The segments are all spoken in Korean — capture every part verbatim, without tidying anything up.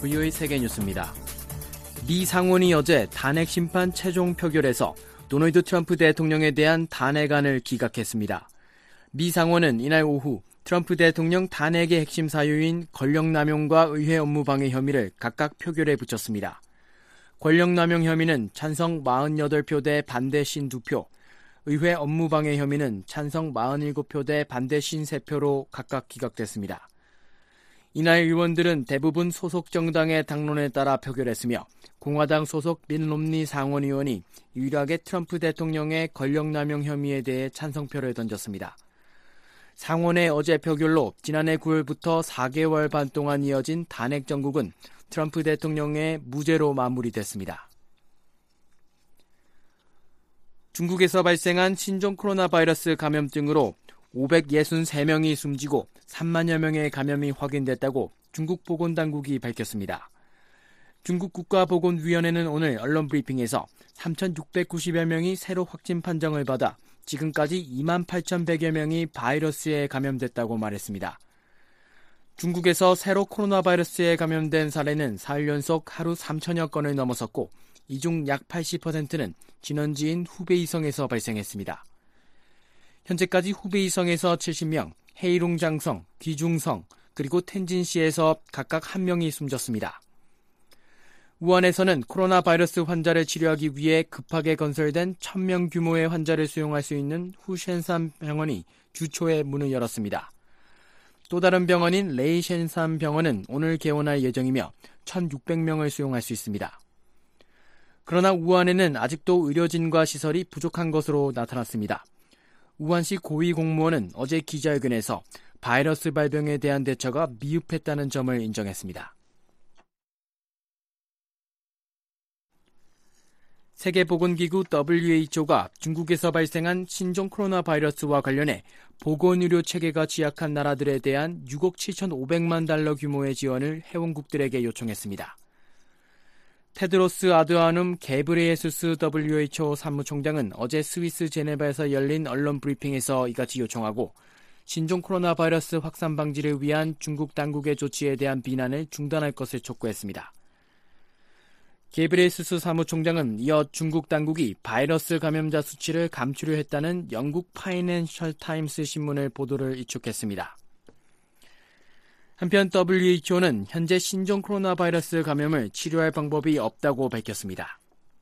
브이오에이 세계뉴스입니다. 미 상원이 어제 탄핵 심판 최종 표결에서 도널드 트럼프 대통령에 대한 탄핵안을 기각했습니다. 미 상원은 이날 오후 트럼프 대통령 탄핵의 핵심 사유인 권력남용과 의회 업무방해 혐의를 각각 표결에 붙였습니다. 권력남용 혐의는 찬성 사십팔 표 대 반대 오십이 표, 의회 업무방해 혐의는 찬성 사십칠 표 대 반대 오십삼 표로 각각 기각됐습니다. 이날 의원들은 대부분 소속 정당의 당론에 따라 표결했으며 공화당 소속 민 롬니 상원의원이 유일하게 트럼프 대통령의 권력남용 혐의에 대해 찬성표를 던졌습니다. 상원의 어제 표결로 지난해 구월부터 사 개월 반 동안 이어진 탄핵 정국은 트럼프 대통령의 무죄로 마무리됐습니다. 중국에서 발생한 신종 코로나 바이러스 감염증으로 오백육십삼 명이 숨지고 삼만여 명의 감염이 확인됐다고 중국 보건당국이 밝혔습니다. 중국 국가보건위원회는 오늘 언론 브리핑에서 삼천육백구십여 명이 새로 확진 판정을 받아 지금까지 이만 팔천백여 명이 바이러스에 감염됐다고 말했습니다. 중국에서 새로 코로나 바이러스에 감염된 사례는 사흘 연속 하루 삼천여 건을 넘어섰고 이 중 약 팔십 퍼센트는 진원지인 후베이성에서 발생했습니다. 현재까지 후베이성에서 칠십 명, 헤이룽장성, 귀중성, 그리고 텐진시에서 각각 한 명이 숨졌습니다. 우한에서는 코로나 바이러스 환자를 치료하기 위해 급하게 건설된 천 명 규모의 환자를 수용할 수 있는 후셴산 병원이 주 초에 문을 열었습니다. 또 다른 병원인 레이셴산 병원은 오늘 개원할 예정이며 천육백 명을 수용할 수 있습니다. 그러나 우한에는 아직도 의료진과 시설이 부족한 것으로 나타났습니다. 우한시 고위 공무원은 어제 기자회견에서 바이러스 발병에 대한 대처가 미흡했다는 점을 인정했습니다. 세계보건기구 더블유에이치오가 중국에서 발생한 신종 코로나 바이러스와 관련해 보건의료 체계가 취약한 나라들에 대한 육억 칠천오백만 달러 규모의 지원을 회원국들에게 요청했습니다. 테드로스 아드하눔 게브리예수스 더블유에이치오 사무총장은 어제 스위스 제네바에서 열린 언론 브리핑에서 이같이 요청하고 신종 코로나 바이러스 확산 방지를 위한 중국 당국의 조치에 대한 비난을 중단할 것을 촉구했습니다. 게브리예수스 사무총장은 이어 중국 당국이 바이러스 감염자 수치를 감추려 했다는 영국 파이낸셜 타임스 신문을 보도를 일축했습니다. 한편 더블유에이치오는 현재 신종 코로나 바이러스 감염을 치료할 방법이 없다고 밝혔습니다.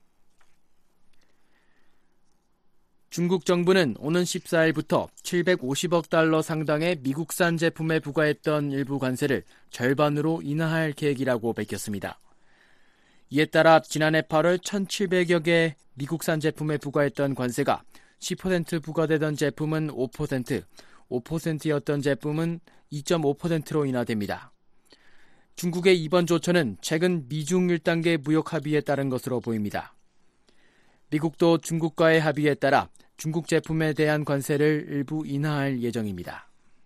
중국 정부는 오는 십사일부터 칠백오십억 달러 상당의 미국산 제품에 부과했던 일부 관세를 절반으로 인하할 계획이라고 밝혔습니다. 이에 따라 지난해 팔월 천칠백여 개 미국산 제품에 부과했던 관세가 십 퍼센트 부과되던 제품은 오 퍼센트, 오 퍼센트였던 제품은 이 점 오 퍼센트로 인하됩니다. 중국의 이번 조처는 최근 미중 일 단계 무역 합의에 따른 것으로 보입니다. 미국도 중국과의 합의에 따라 중국 제품에 대한 관세를 일부 인하할 예정입니다.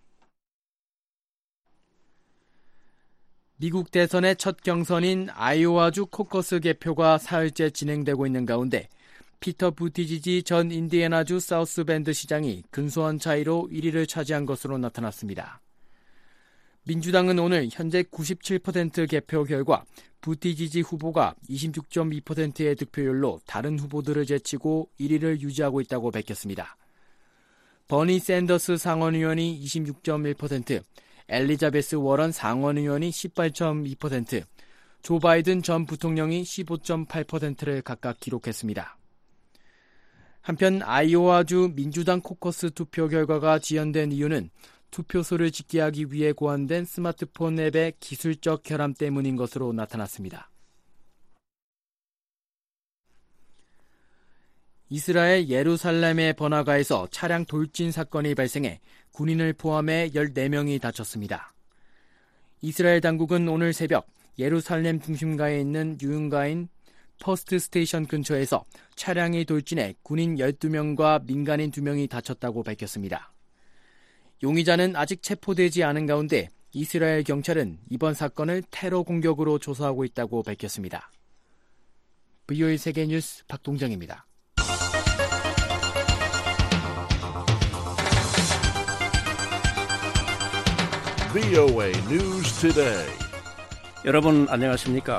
미국 대선의 첫 경선인 아이오와주 코커스 개표가 사흘째 진행되고 있는 가운데 피터 부티지지 전 인디애나주 사우스밴드 시장이 근소한 차이로 일 위를 차지한 것으로 나타났습니다. 민주당은 오늘 현재 구십칠 퍼센트 개표 결과 부티지지 후보가 이십육 점 이 퍼센트의 득표율로 다른 후보들을 제치고 일 위를 유지하고 있다고 밝혔습니다. 버니 샌더스 상원의원이 이십육 점 일 퍼센트, 엘리자베스 워런 상원의원이 십팔 점 이 퍼센트, 조 바이든 전 부통령이 십오 점 팔 퍼센트를 각각 기록했습니다. 한편 아이오와주 민주당 코커스 투표 결과가 지연된 이유는 투표소를 짓게 하기 위해 고안된 스마트폰 앱의 기술적 결함 때문인 것으로 나타났습니다. 이스라엘 예루살렘의 번화가에서 차량 돌진 사건이 발생해 군인을 포함해 열네 명이 다쳤습니다. 이스라엘 당국은 오늘 새벽 예루살렘 중심가에 있는 유흥가인 퍼스트 스테이션 근처에서 차량이 돌진해 군인 열두 명과 민간인 두 명이 다쳤다고 밝혔습니다. 용의자는 아직 체포되지 않은 가운데 이스라엘 경찰은 이번 사건을 테러 공격으로 조사하고 있다고 밝혔습니다. 브이오에이 세계뉴스 박동정입니다. 브이오에이 News Today. 여러분 안녕하십니까?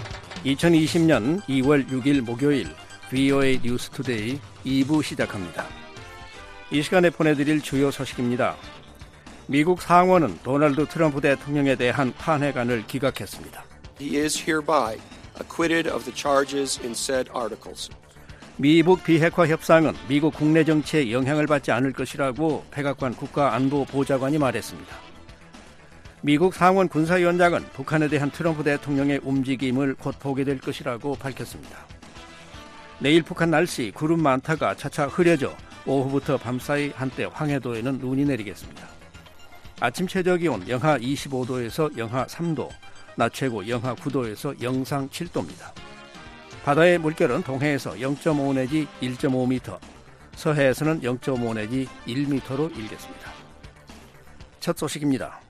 이천이십년 이월 육일 목요일 브이오에이 뉴스투데이 이 부 시작합니다. 이 시간에 보내드릴 주요 소식입니다. 미국 상원은 도널드 트럼프 대통령에 대한 탄핵안을 기각했습니다. He is hereby acquitted of the charges in said articles. 미북 비핵화 협상은 미국 국내 정치에 영향을 받지 않을 것이라고 백악관 국가안보보좌관이 말했습니다. 미국 상원 군사위원장은 북한에 대한 트럼프 대통령의 움직임을 곧 보게 될 것이라고 밝혔습니다. 내일 북한 날씨 구름 많다가 차차 흐려져 오후부터 밤사이 한때 황해도에는 눈이 내리겠습니다. 아침 최저기온 영하 이십오도에서 영하 삼도, 낮 최고 영하 구도에서 영상 칠도입니다. 바다의 물결은 동해에서 영점오 내지 일점오 미터, 서해에서는 영점오 내지 일 미터로 일겠습니다. 첫 소식입니다.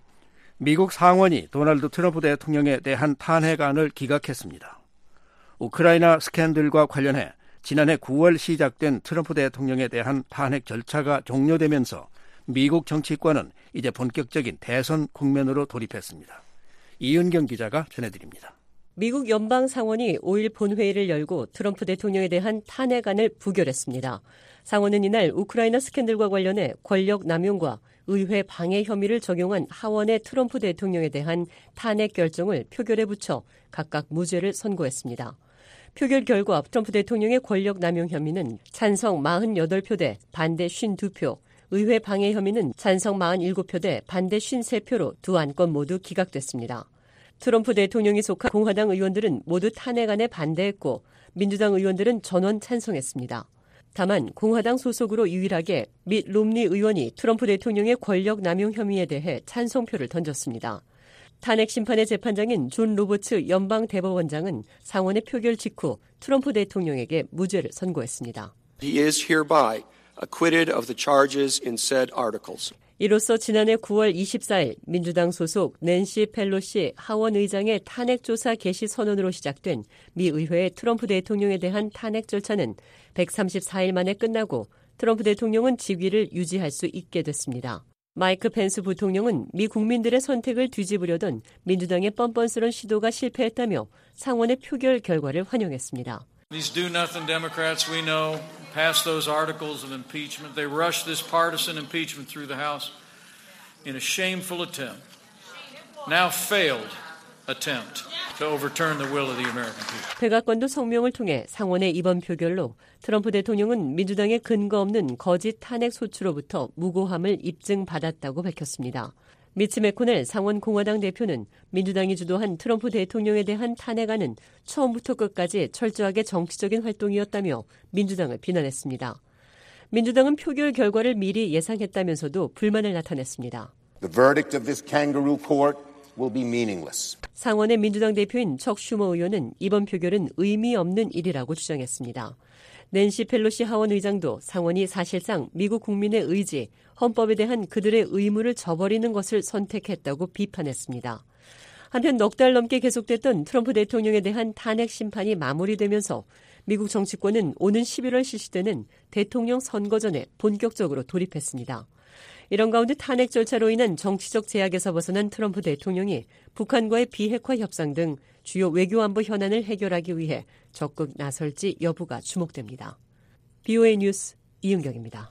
미국 상원이 도널드 트럼프 대통령에 대한 탄핵안을 기각했습니다. 우크라이나 스캔들과 관련해 지난해 구월 시작된 트럼프 대통령에 대한 탄핵 절차가 종료되면서 미국 정치권은 이제 본격적인 대선 국면으로 돌입했습니다. 이은경 기자가 전해드립니다. 미국 연방 상원이 오일 본회의를 열고 트럼프 대통령에 대한 탄핵안을 부결했습니다. 상원은 이날 우크라이나 스캔들과 관련해 권력 남용과 의회 방해 혐의를 적용한 하원의 트럼프 대통령에 대한 탄핵 결정을 표결에 붙여 각각 무죄를 선고했습니다. 표결 결과 트럼프 대통령의 권력 남용 혐의는 찬성 사십팔 표 대 반대 오십이 표, 의회 방해 혐의는 찬성 사십칠 표 대 반대 오십삼 표로 두 안건 모두 기각됐습니다. 트럼프 대통령이 속한 공화당 의원들은 모두 탄핵안에 반대했고 민주당 의원들은 전원 찬성했습니다. 다만 공화당 소속으로 유일하게 밋 롬니 의원이 트럼프 대통령의 권력 남용 혐의에 대해 찬성표를 던졌습니다. 탄핵 심판의 재판장인 존 로버츠 연방 대법원장은 상원의 표결 직후 트럼프 대통령에게 무죄를 선고했습니다. He is hereby acquitted of the charges in said articles. 이로써 지난해 구월 이십사일 민주당 소속 낸시 펠로시 하원 의장의 탄핵 조사 개시 선언으로 시작된 미 의회의 트럼프 대통령에 대한 탄핵 절차는 백삼십사일 만에 끝나고 트럼프 대통령은 직위를 유지할 수 있게 됐습니다. 마이크 펜스 부통령은 미 국민들의 선택을 뒤집으려던 민주당의 뻔뻔스런 시도가 실패했다며 상원의 표결 결과를 환영했습니다. These do-nothing Democrats we know passed those articles of impeachment. They rushed this partisan impeachment through the House in a shameful attempt, now failed attempt to overturn the will of the American people. 백악관도 성명을 통해 상원의 이번 표결로 트럼프 대통령은 민주당의 근거 없는 거짓 탄핵 소추로부터 무고함을 입증받았다고 밝혔습니다. 미치 매코넬 상원 공화당 대표는 민주당이 주도한 트럼프 대통령에 대한 탄핵안은 처음부터 끝까지 철저하게 정치적인 활동이었다며 민주당을 비난했습니다. 민주당은 표결 결과를 미리 예상했다면서도 불만을 나타냈습니다. The verdict of this kangaroo court will be meaningless. 상원의 민주당 대표인 척 슈머 의원은 이번 표결은 의미 없는 일이라고 주장했습니다. 낸시 펠로시 하원 의장도 상원이 사실상 미국 국민의 의지, 헌법에 대한 그들의 의무를 저버리는 것을 선택했다고 비판했습니다. 한편 넉 달 넘게 계속됐던 트럼프 대통령에 대한 탄핵 심판이 마무리되면서 미국 정치권은 오는 십일월 실시되는 대통령 선거 전에 본격적으로 돌입했습니다. 이런 가운데 탄핵 절차로 인한 정치적 제약에서 벗어난 트럼프 대통령이 북한과의 비핵화 협상 등 주요 외교안보 현안을 해결하기 위해 적극 나설지 여부가 주목됩니다. 브이오에이 뉴스 이은경입니다.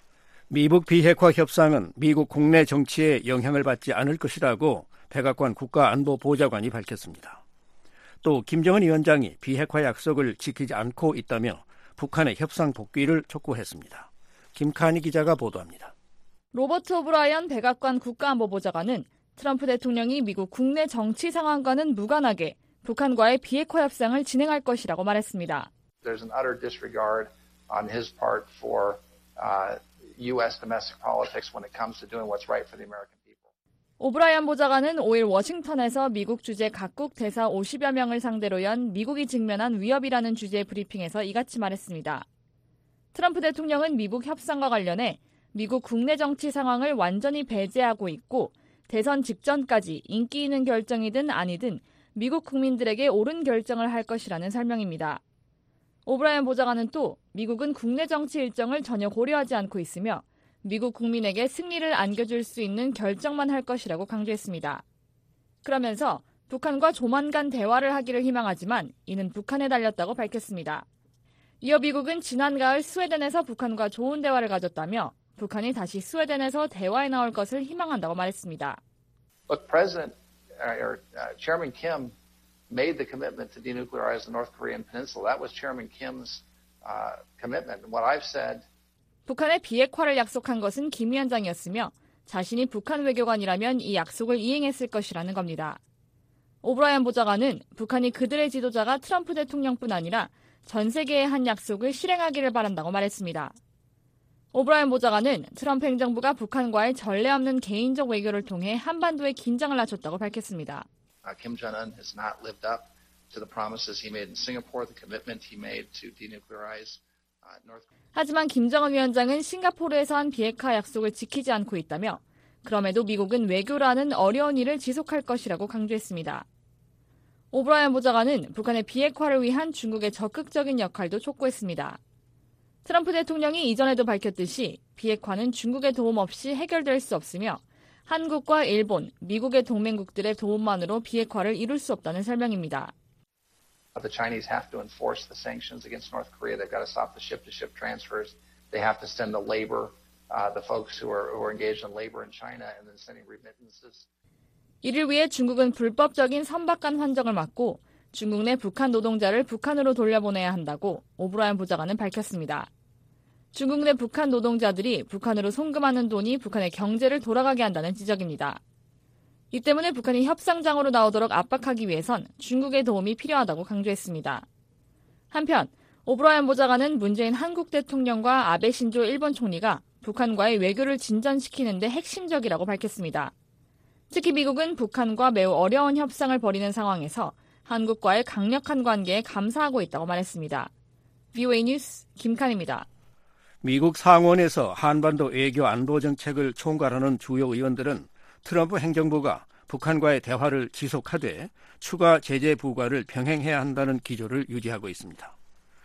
미북 비핵화 협상은 미국 국내 정치에 영향을 받지 않을 것이라고 백악관 국가안보보좌관이 밝혔습니다. 또 김정은 위원장이 비핵화 약속을 지키지 않고 있다며 북한의 협상 복귀를 촉구했습니다. 김칸희 기자가 보도합니다. 로버트 오브라이언 백악관 국가안보보좌관은 트럼프 대통령이 미국 국내 정치 상황과는 무관하게 북한과의 비핵화 협상을 진행할 것이라고 말했습니다. There's an utter disregard on his part for uh, U.S. domestic politics when it comes to doing what's right for the American people. 오브라이언 보좌관은 오일 워싱턴에서 미국 주재 각국 대사 오십여 명을 상대로 연 미국이 직면한 위협이라는 주제의 브리핑에서 이같이 말했습니다. 트럼프 대통령은 미북 협상과 관련해 미국 국내 정치 상황을 완전히 배제하고 있고 대선 직전까지 인기 있는 결정이든 아니든 미국 국민들에게 옳은 결정을 할 것이라는 설명입니다. 오브라이언 보좌관은 또 미국은 국내 정치 일정을 전혀 고려하지 않고 있으며 미국 국민에게 승리를 안겨줄 수 있는 결정만 할 것이라고 강조했습니다. 그러면서 북한과 조만간 대화를 하기를 희망하지만 이는 북한에 달렸다고 밝혔습니다. 이어 미국은 지난 가을 스웨덴에서 북한과 좋은 대화를 가졌다며 북한이 다시 스웨덴에서 대화에 나올 것을 희망한다고 말했습니다. Look, President or uh, Chairman Kim made the commitment to denuclearize the North Korean peninsula. That was Chairman Kim's uh, commitment. And what I've said. 북한의 비핵화를 약속한 것은 김 위원장이었으며 자신이 북한 외교관이라면 이 약속을 이행했을 것이라는 겁니다. 오브라이언 보좌관은 북한이 그들의 지도자가 트럼프 대통령뿐 아니라 전 세계에 한 약속을 실행하기를 바란다고 말했습니다. 오브라이언 보좌관은 트럼프 행정부가 북한과의 전례 없는 개인적 외교를 통해 한반도의 긴장을 낮췄다고 밝혔습니다. Uh, Kim Jong-un has not lived up to the promises he made in Singapore, the commitment he made to denuclearize uh, North Korea. 하지만 김정은 위원장은 싱가포르에서 한 비핵화 약속을 지키지 않고 있다며 그럼에도 미국은 외교라는 어려운 일을 지속할 것이라고 강조했습니다. 오브라이언 보좌관은 북한의 비핵화를 위한 중국의 적극적인 역할도 촉구했습니다. 트럼프 대통령이 이전에도 밝혔듯이 비핵화는 중국의 도움 없이 해결될 수 없으며 한국과 일본, 미국의 동맹국들의 도움만으로 비핵화를 이룰 수 없다는 설명입니다. The Chinese have to enforce the sanctions against North Korea. They've got to stop the ship-to-ship transfers. They have to send the labor, uh, the folks who are, who are engaged in labor in China, and then sending remittances. 이를 위해 중국은 불법적인 선박간 환정을 막고 중국 내 북한 노동자를 북한으로 돌려보내야 한다고 오브라이언 보좌관은 밝혔습니다. 중국 내 북한 노동자들이 북한으로 송금하는 돈이 북한의 경제를 돌아가게 한다는 지적입니다. 이 때문에 북한이 협상장으로 나오도록 압박하기 위해선 중국의 도움이 필요하다고 강조했습니다. 한편 오브라이언 보좌관은 문재인 한국 대통령과 아베 신조 일본 총리가 북한과의 외교를 진전시키는 데 핵심적이라고 밝혔습니다. 특히 미국은 북한과 매우 어려운 협상을 벌이는 상황에서 한국과의 강력한 관계에 감사하고 있다고 말했습니다. 브이오에이 뉴스 김칸입니다. 미국 상원에서 한반도 외교 안보 정책을 총괄하는 주요 의원들은 트럼프 행정부가 북한과의 대화를 지속하되 추가 제재 부과를 병행해야 한다는 기조를 유지하고 있습니다.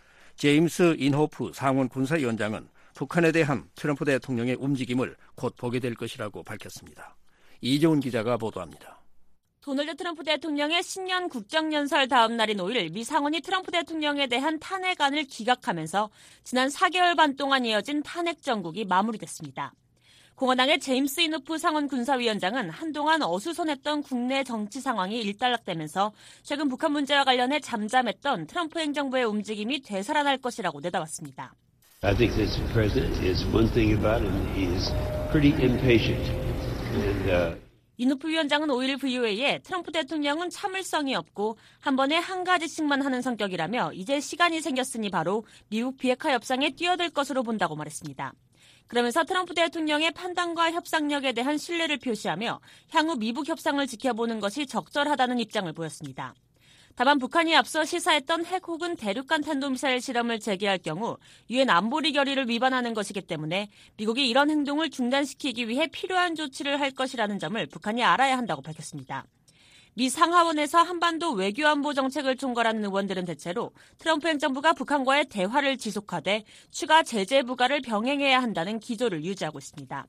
제임스 인호프 상원 군사위원장은 북한에 대한 트럼프 대통령의 움직임을 곧 보게 될 것이라고 밝혔습니다. 이재훈 기자가 보도합니다. 도널드 트럼프 대통령의 신년 국정연설 다음 날인 오일 미 상원이 트럼프 대통령에 대한 탄핵안을 기각하면서 지난 사 개월 반 동안 이어진 탄핵 정국이 마무리됐습니다. 공화당의 제임스 인호프 상원 군사위원장은 한동안 어수선했던 국내 정치 상황이 일단락되면서 최근 북한 문제와 관련해 잠잠했던 트럼프 행정부의 움직임이 되살아날 것이라고 내다봤습니다. I think this president is one thing about him. He is pretty impatient. And, uh... 인호프 위원장은 오일 브이오에이에 트럼프 대통령은 참을성이 없고 한 번에 한 가지씩만 하는 성격이라며 이제 시간이 생겼으니 바로 미국 비핵화 협상에 뛰어들 것으로 본다고 말했습니다. 그러면서 트럼프 대통령의 판단과 협상력에 대한 신뢰를 표시하며 향후 미북 협상을 지켜보는 것이 적절하다는 입장을 보였습니다. 다만 북한이 앞서 시사했던 핵 혹은 대륙간 탄도미사일 실험을 재개할 경우 유엔 안보리 결의를 위반하는 것이기 때문에 미국이 이런 행동을 중단시키기 위해 필요한 조치를 할 것이라는 점을 북한이 알아야 한다고 밝혔습니다. 미 상하원에서 한반도 외교안보 정책을 총괄하는 의원들은 대체로 트럼프 행정부가 북한과의 대화를 지속하되 추가 제재 부과를 병행해야 한다는 기조를 유지하고 있습니다.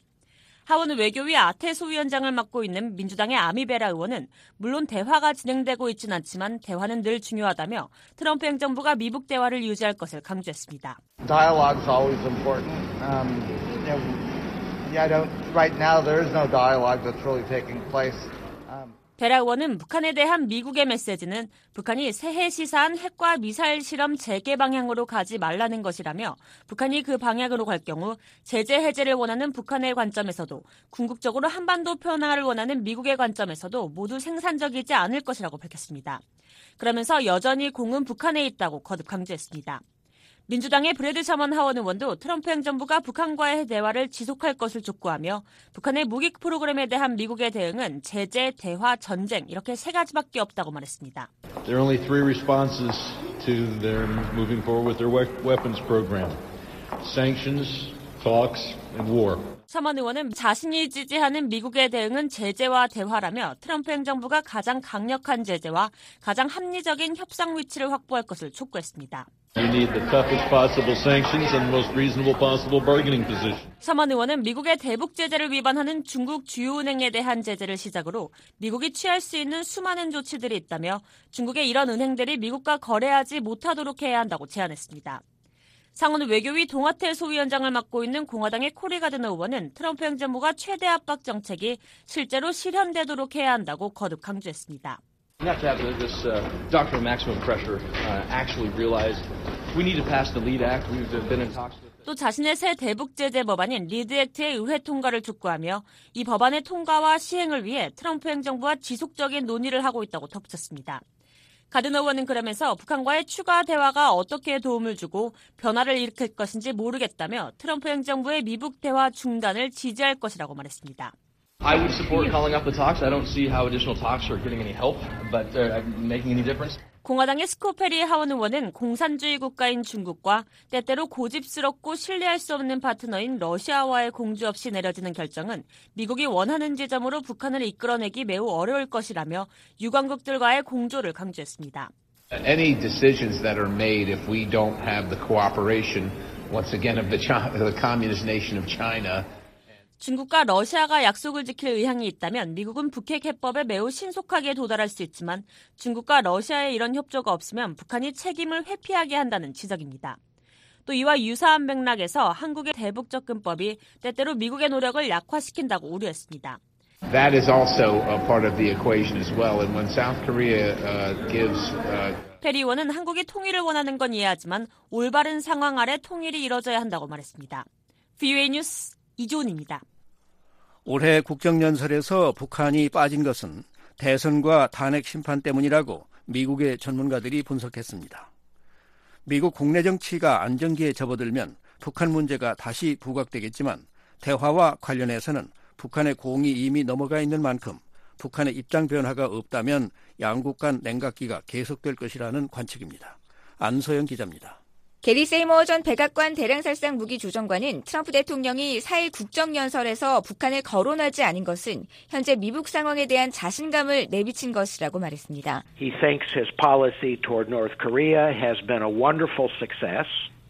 하원 외교위 아태 소위원장을 맡고 있는 민주당의 아미베라 의원은 물론 대화가 진행되고 있진 않지만 대화는 늘 중요하다며 트럼프 행정부가 미북 대화를 유지할 것을 강조했습니다. Dialogue is always important. Um, you know, yeah, I don't, right now there is no dialogue that's really taking place. Um, 베라 의원은 북한에 대한 미국의 메시지는 북한이 새해 시사한 핵과 미사일 실험 재개 방향으로 가지 말라는 것이라며 북한이 그 방향으로 갈 경우 제재 해제를 원하는 북한의 관점에서도 궁극적으로 한반도 평화를 원하는 미국의 관점에서도 모두 생산적이지 않을 것이라고 밝혔습니다. 그러면서 여전히 공은 북한에 있다고 거듭 강조했습니다. 민주당의 브래드 셔먼 하원 의원도 트럼프 행정부가 북한과의 대화를 지속할 것을 촉구하며 북한의 무기 프로그램에 대한 미국의 대응은 제재, 대화, 전쟁 이렇게 세 가지밖에 없다고 말했습니다. There are only three responses to their moving forward with their weapons program. Sanctions, talks, and war. 셔먼 의원은 자신이 지지하는 미국의 대응은 제재와 대화라며 트럼프 행정부가 가장 강력한 제재와 가장 합리적인 협상 위치를 확보할 것을 촉구했습니다. We need the toughest possible sanctions and the most reasonable possible bargaining position. 셔먼 의원은 미국의 대북 제재를 위반하는 중국 주요 은행에 대한 제재를 시작으로 미국이 취할 수 있는 수많은 조치들이 있다며 중국의 이런 은행들이 미국과 거래하지 못하도록 해야 한다고 제안했습니다. 상원 외교위 동아태 소위원장을 맡고 있는 공화당의 코리 가드너 의원은 트럼프 행정부가 최대 압박 정책이 실제로 실현되도록 해야 한다고 거듭 강조했습니다. We have to have this uh, doctrine of maximum pressure uh, actually realized. We need to pass the LEAD Act. We've been in talks with. 또 자신의 새 대북 제재 법안인 리드 액트의 의회 통과를 촉구하며 이 법안의 통과와 시행을 위해 트럼프 행정부와 지속적인 논의를 하고 있다고 덧붙였습니다. 가드너 의원은 그러면서 북한과의 추가 대화가 어떻게 도움을 주고 변화를 일으킬 것인지 모르겠다며 트럼프 행정부의 미북 대화 중단을 지지할 것이라고 말했습니다. I would support calling up the talks. I don't see how additional talks are getting any help, but uh, making any difference. 공화당의 스코페리 하원 의원은 공산주의 국가인 중국과 때때로 고집스럽고 신뢰할 수 없는 파트너인 러시아와의 공조 없이 내려지는 결정은 미국이 원하는 지점으로 북한을 이끌어내기 매우 어려울 것이라며 유관국들과의 공조를 강조했습니다. Any decisions that are made if we don't have the cooperation once again of the, China, the communist nation of China. 중국과 러시아가 약속을 지킬 의향이 있다면 미국은 북핵 해법에 매우 신속하게 도달할 수 있지만 중국과 러시아의 이런 협조가 없으면 북한이 책임을 회피하게 한다는 지적입니다. 또 이와 유사한 맥락에서 한국의 대북 접근법이 때때로 미국의 노력을 약화시킨다고 우려했습니다. That is also a part of the equation as well. And when South Korea uh, gives uh... 페리 의원은 한국이 통일을 원하는 건 이해하지만 올바른 상황 아래 통일이 이뤄져야 한다고 말했습니다. 브이오에이 뉴스 이조은입니다. 올해 국정연설에서 북한이 빠진 것은 대선과 탄핵 심판 때문이라고 미국의 전문가들이 분석했습니다. 미국 국내 정치가 안정기에 접어들면 북한 문제가 다시 부각되겠지만 대화와 관련해서는 북한의 공이 이미 넘어가 있는 만큼 북한의 입장 변화가 없다면 양국 간 냉각기가 계속될 것이라는 관측입니다. 안소영 기자입니다. 게리 세이머 전 백악관 대량살상 무기조정관은 트럼프 대통령이 사일 국정연설에서 북한을 거론하지 않은 것은 현재 미국 상황에 대한 자신감을 내비친 것이라고 말했습니다. He thinks his policy toward North Korea has been a wonderful success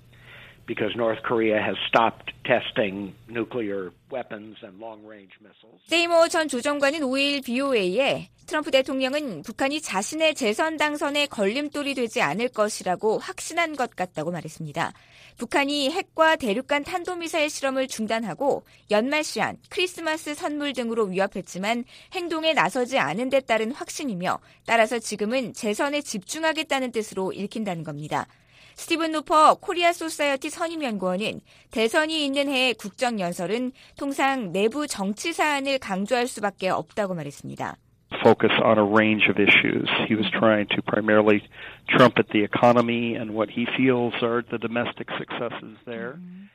because North Korea has stopped testing nuclear weapons and long-range missiles. 세이머 전 조정관은 오일 브이오에이에 트럼프 대통령은 북한이 자신의 재선 당선에 걸림돌이 되지 않을 것이라고 확신한 것 같다고 말했습니다. 북한이 핵과 대륙간 탄도미사일 실험을 중단하고 연말 시한, 크리스마스 선물 등으로 위협했지만 행동에 나서지 않은 데 따른 확신이며 따라서 지금은 재선에 집중하겠다는 뜻으로 읽힌다는 겁니다. 스티븐 노퍼 코리아 소사이어티 선임연구원은 대선이 있는 해의 국정연설은 통상 내부 정치 사안을 강조할 수밖에 없다고 말했습니다. Focus on a range of issues. He was trying to primarily trumpet the economy and what he feels are the domestic successes there.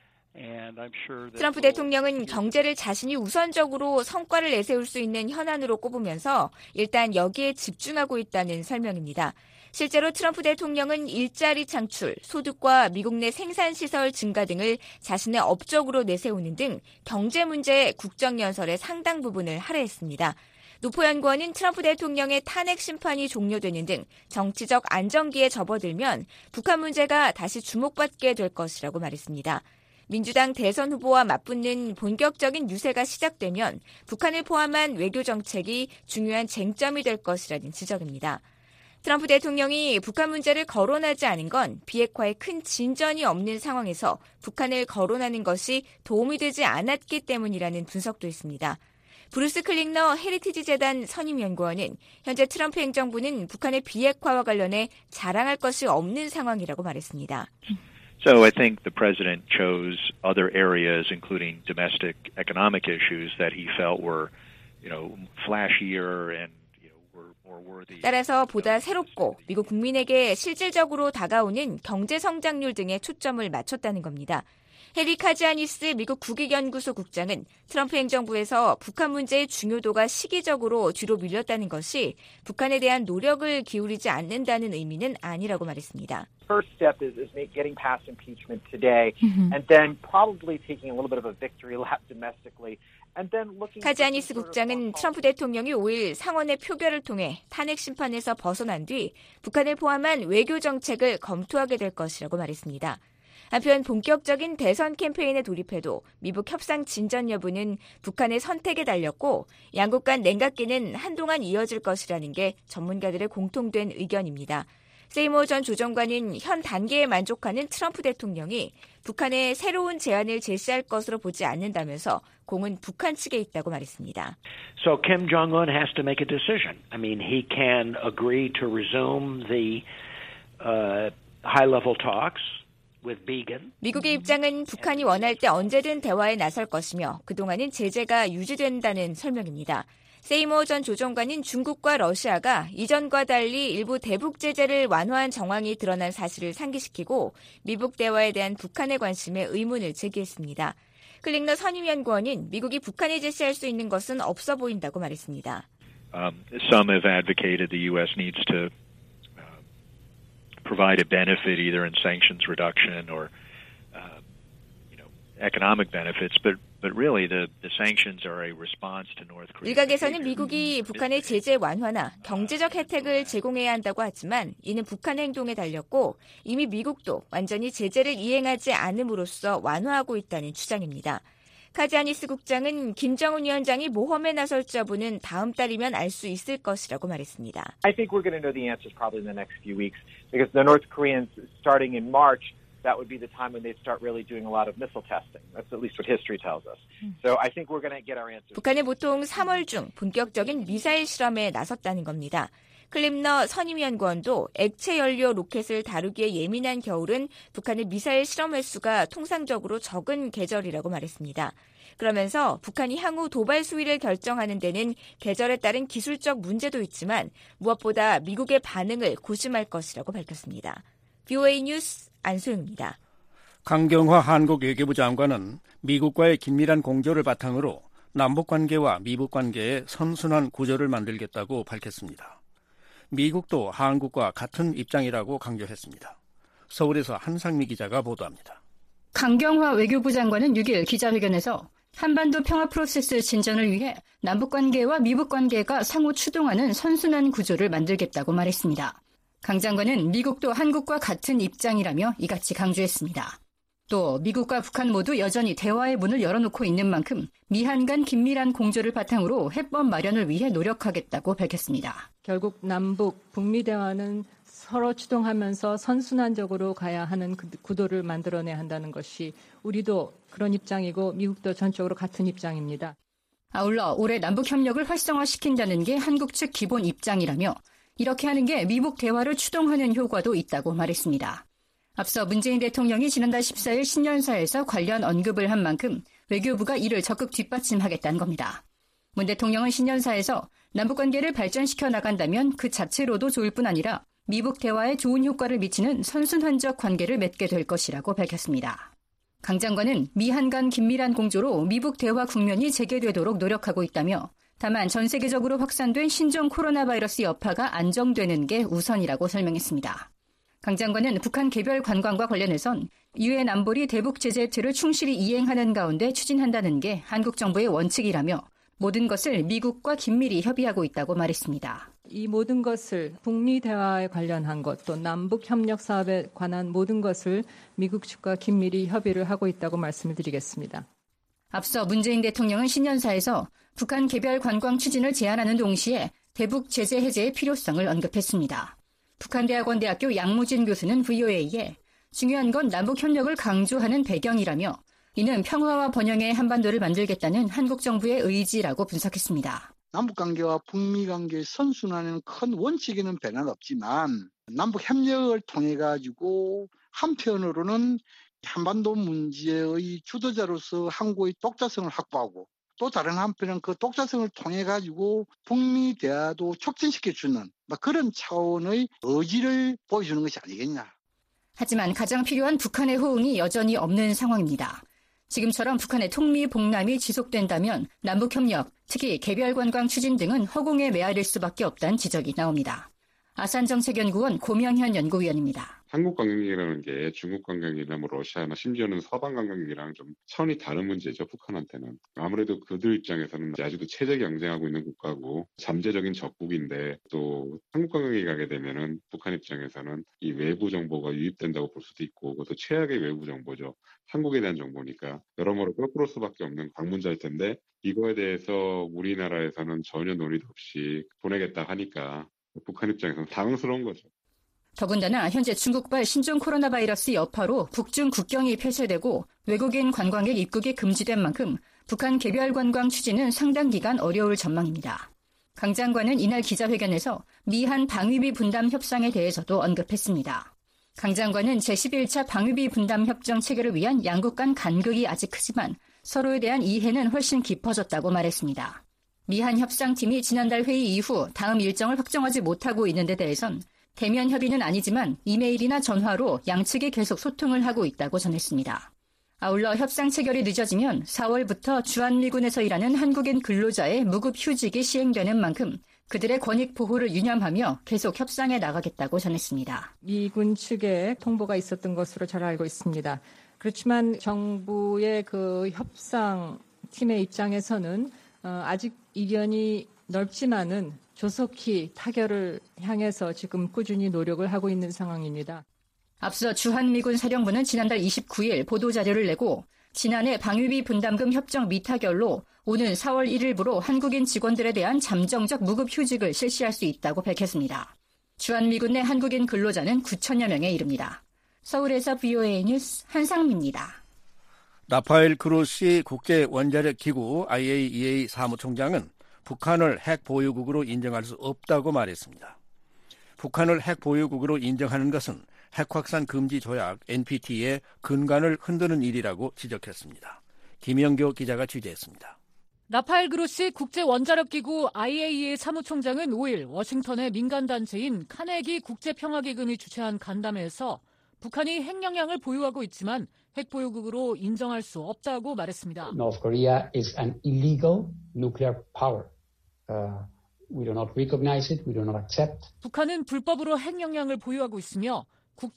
And I'm sure that 트럼프 대통령은 경제를 자신이 우선적으로 성과를 내세울 수 있는 현안으로 꼽으면서 일단 여기에 집중하고 있다는 설명입니다. 실제로 트럼프 대통령은 일자리 창출, 소득과 미국 내 생산시설 증가 등을 자신의 업적으로 내세우는 등 경제 문제의 국정연설의 상당 부분을 할애했습니다. 노포 연구원은 트럼프 대통령의 탄핵 심판이 종료되는 등 정치적 안정기에 접어들면 북한 문제가 다시 주목받게 될 것이라고 말했습니다. 민주당 대선 후보와 맞붙는 본격적인 유세가 시작되면 북한을 포함한 외교 정책이 중요한 쟁점이 될 것이라는 지적입니다. 트럼프 대통령이 북한 문제를 거론하지 않은 건 비핵화에 큰 진전이 없는 상황에서 북한을 거론하는 것이 도움이 되지 않았기 때문이라는 분석도 있습니다. 브루스 클링너 헤리티지 재단 선임연구원은 현재 트럼프 행정부는 북한의 비핵화와 관련해 자랑할 것이 없는 상황이라고 말했습니다. So I think the president chose other areas, including domestic economic issues that he felt were, you know, flashier and 따라서 보다 새롭고 미국 국민에게 실질적으로 다가오는 경제 성장률 등에 초점을 맞췄다는 겁니다. 해리 카지아니스 미국 국익연구소 국장은 트럼프 행정부에서 북한 문제의 중요도가 시기적으로 뒤로 밀렸다는 것이 북한에 대한 노력을 기울이지 않는다는 의미는 아니라고 말했습니다. First step is, is getting past impeachment today, mm-hmm. and then probably taking a little bit of a victory lap domestically 카지아니스 국장은 트럼프 대통령이 오일 상원의 표결을 통해 탄핵 심판에서 벗어난 뒤 북한을 포함한 외교 정책을 검토하게 될 것이라고 말했습니다. 한편 본격적인 대선 캠페인에 돌입해도 미북 협상 진전 여부는 북한의 선택에 달렸고 양국 간 냉각기는 한동안 이어질 것이라는 게 전문가들의 공통된 의견입니다. 세이모 전 조정관은 현 단계에 만족하는 트럼프 대통령이 북한에 새로운 제안을 제시할 것으로 보지 않는다면서 공은 북한 측에 있다고 말했습니다. So Kim Jong-un has to make a decision. I mean, he can agree to resume the uh, high-level talks. 미국의 입장은 북한이 원할 때 언제든 대화에 나설 것이며 그동안은 제재가 유지된다는 설명입니다. 세이모 전 조정관은 중국과 러시아가 이전과 달리 일부 대북 제재를 완화한 정황이 드러난 사실을 상기시키고 미북 대화에 대한 북한의 관심에 의문을 제기했습니다. 클링너 선임연구원은 미국이 북한에 제시할 수 있는 것은 없어 보인다고 말했습니다. Um, some have advocated the U S needs to provide a benefit either in sanctions reduction or uh, you know economic benefits, but but really the the sanctions are a response to North Korea. 일각에서는 미국이 북한의 제재 완화나 경제적 혜택을 제공해야 한다고 하지만 이는 북한의 행동에 달렸고 이미 미국도 완전히 제재를 이행하지 않음으로써 완화하고 있다는 주장입니다. 카지아니스 국장은 김정은 위원장이 모험에 나설지 여부는 다음 달이면 알 수 있을 것이라고 말했습니다. I think we're going to know the answers probably in the next few weeks because the North Koreans starting in March, that would be the time when they'd start really doing a lot of missile testing. That's at least what history tells us. So I think we're going to get our answers. 북한은 보통 삼월 중 본격적인 미사일 실험에 나섰다는 겁니다. 클림너 선임연구원도 액체 연료 로켓을 다루기에 예민한 겨울은 북한의 미사일 실험 횟수가 통상적으로 적은 계절이라고 말했습니다. 그러면서 북한이 향후 도발 수위를 결정하는 데는 계절에 따른 기술적 문제도 있지만 무엇보다 미국의 반응을 고심할 것이라고 밝혔습니다. 브이오에이 뉴스 안소영입니다. 강경화 한국 외교부 장관은 미국과의 긴밀한 공조를 바탕으로 남북관계와 미북관계의 선순환 구조를 만들겠다고 밝혔습니다. 미국도 한국과 같은 입장이라고 강조했습니다. 서울에서 한상미 기자가 보도합니다. 강경화 외교부 장관은 육 일 기자회견에서 한반도 평화 프로세스 진전을 위해 남북관계와 미북관계가 상호 추동하는 선순환 구조를 만들겠다고 말했습니다. 강 장관은 미국도 한국과 같은 입장이라며 이같이 강조했습니다. 또 미국과 북한 모두 여전히 대화의 문을 열어놓고 있는 만큼 미한 간 긴밀한 공조를 바탕으로 해법 마련을 위해 노력하겠다고 밝혔습니다. 결국 남북, 북미 대화는 서로 추동하면서 선순환적으로 가야 하는 구도를 만들어내야 한다는 것이 우리도 그런 입장이고 미국도 전적으로 같은 입장입니다. 아울러 올해 남북협력을 활성화시킨다는 게 한국 측 기본 입장이라며 이렇게 하는 게 미북 대화를 추동하는 효과도 있다고 말했습니다. 앞서 문재인 대통령이 지난달 십사일 신년사에서 관련 언급을 한 만큼 외교부가 이를 적극 뒷받침하겠다는 겁니다. 문 대통령은 신년사에서 남북관계를 발전시켜 나간다면 그 자체로도 좋을 뿐 아니라 미북 대화에 좋은 효과를 미치는 선순환적 관계를 맺게 될 것이라고 밝혔습니다. 강 장관은 미한 간 긴밀한 공조로 미북 대화 국면이 재개되도록 노력하고 있다며 다만 전 세계적으로 확산된 신종 코로나 바이러스 여파가 안정되는 게 우선이라고 설명했습니다. 강 장관은 북한 개별 관광과 관련해선 유엔 안보리 대북 제재 틀을 충실히 이행하는 가운데 추진한다는 게 한국 정부의 원칙이라며 모든 것을 미국과 긴밀히 협의하고 있다고 말했습니다. 이 모든 것을 북미 대화에 관련한 것, 또 남북 협력 사업에 관한 모든 것을 미국 측과 긴밀히 협의를 하고 있다고 말씀을 드리겠습니다. 앞서 문재인 대통령은 신년사에서 북한 개별 관광 추진을 제안하는 동시에 대북 제재 해제의 필요성을 언급했습니다. 북한대학원대학교 양무진 교수는 브이오에이에 중요한 건 남북협력을 강조하는 배경이라며 이는 평화와 번영의 한반도를 만들겠다는 한국 정부의 의지라고 분석했습니다. 남북관계와 북미관계의 선순환에는 큰 원칙에는 변화는 없지만 남북협력을 통해 가지고 한편으로는 한반도 문제의 주도자로서 한국의 독자성을 확보하고 또 다른 한편은 그 독자성을 통해 가지고 북미 대화도 촉진시켜주는 그런 차원의 의지를 보여주는 것이 아니겠냐. 하지만 가장 필요한 북한의 호응이 여전히 없는 상황입니다. 지금처럼 북한의 통미 복람이 지속된다면 남북협력, 특히 개별 관광 추진 등은 허공에 메아릴 수밖에 없다는 지적이 나옵니다. 아산정책연구원 고명현 연구위원입니다. 한국 관광객이라는 게 중국 관광객이나 뭐 러시아나 심지어는 서방 관광객이랑 좀 차원이 다른 문제죠. 북한한테는. 아무래도 그들 입장에서는 아직도 체제 경쟁하고 있는 국가고 잠재적인 적국인데 또 한국 관광객이 가게 되면은 북한 입장에서는 이 외부 정보가 유입된다고 볼 수도 있고 그것도 최악의 외부 정보죠. 한국에 대한 정보니까 여러모로 거꾸로 수밖에 없는 방문자일 텐데 이거에 대해서 우리나라에서는 전혀 논의도 없이 보내겠다 하니까 북한 입장에서는 당황스러운 거죠. 더군다나 현재 중국발 신종 코로나 바이러스 여파로 북중 국경이 폐쇄되고 외국인 관광객 입국이 금지된 만큼 북한 개별 관광 추진은 상당 기간 어려울 전망입니다. 강 장관은 이날 기자회견에서 미한 방위비 분담 협상에 대해서도 언급했습니다. 강 장관은 제십일 차 방위비 분담 협정 체결을 위한 양국 간 간극이 아직 크지만 서로에 대한 이해는 훨씬 깊어졌다고 말했습니다. 미한 협상팀이 지난달 회의 이후 다음 일정을 확정하지 못하고 있는 데 대해선 대면 협의는 아니지만 이메일이나 전화로 양측이 계속 소통을 하고 있다고 전했습니다. 아울러 협상 체결이 늦어지면 사월부터 주한미군에서 일하는 한국인 근로자의 무급 휴직이 시행되는 만큼 그들의 권익 보호를 유념하며 계속 협상에 나가겠다고 전했습니다. 미군 측에 통보가 있었던 것으로 잘 알고 있습니다. 그렇지만 정부의 그 협상팀의 입장에서는 아직 이견이 넓지만은 조속히 타결을 향해서 지금 꾸준히 노력을 하고 있는 상황입니다. 앞서 주한미군 사령부는 지난달 이십구일 보도자료를 내고 지난해 방위비 분담금 협정 미타결로 오는 사월 일일부로 한국인 직원들에 대한 잠정적 무급 휴직을 실시할 수 있다고 밝혔습니다. 주한미군 내 한국인 근로자는 구천여 명에 이릅니다. 서울에서 브이오에이 뉴스 한상미입니다. 라파엘 그로시 국제원자력기구 아이에이이에이 사무총장은 북한을 핵 보유국으로 인정할 수 없다고 말했습니다. 북한을 핵 보유국으로 인정하는 것은 핵 확산 금지 조약 엔피티의 근간을 흔드는 일이라고 지적했습니다. 김영교 기자가 취재했습니다. 라파엘 그로시 국제원자력기구 아이에이이에이 사무총장은 오일 워싱턴의 민간단체인 카네기 국제평화기금이 주최한 간담회에서 북한이 핵 역량을 보유하고 있지만 핵 보유국으로 인정할 수 없다고 말했습니다. North Korea is an illegal nuclear power. Uh, we do not recognize it. We do not accept. 북한은 불법으로 핵 역량을 보유하고 있으며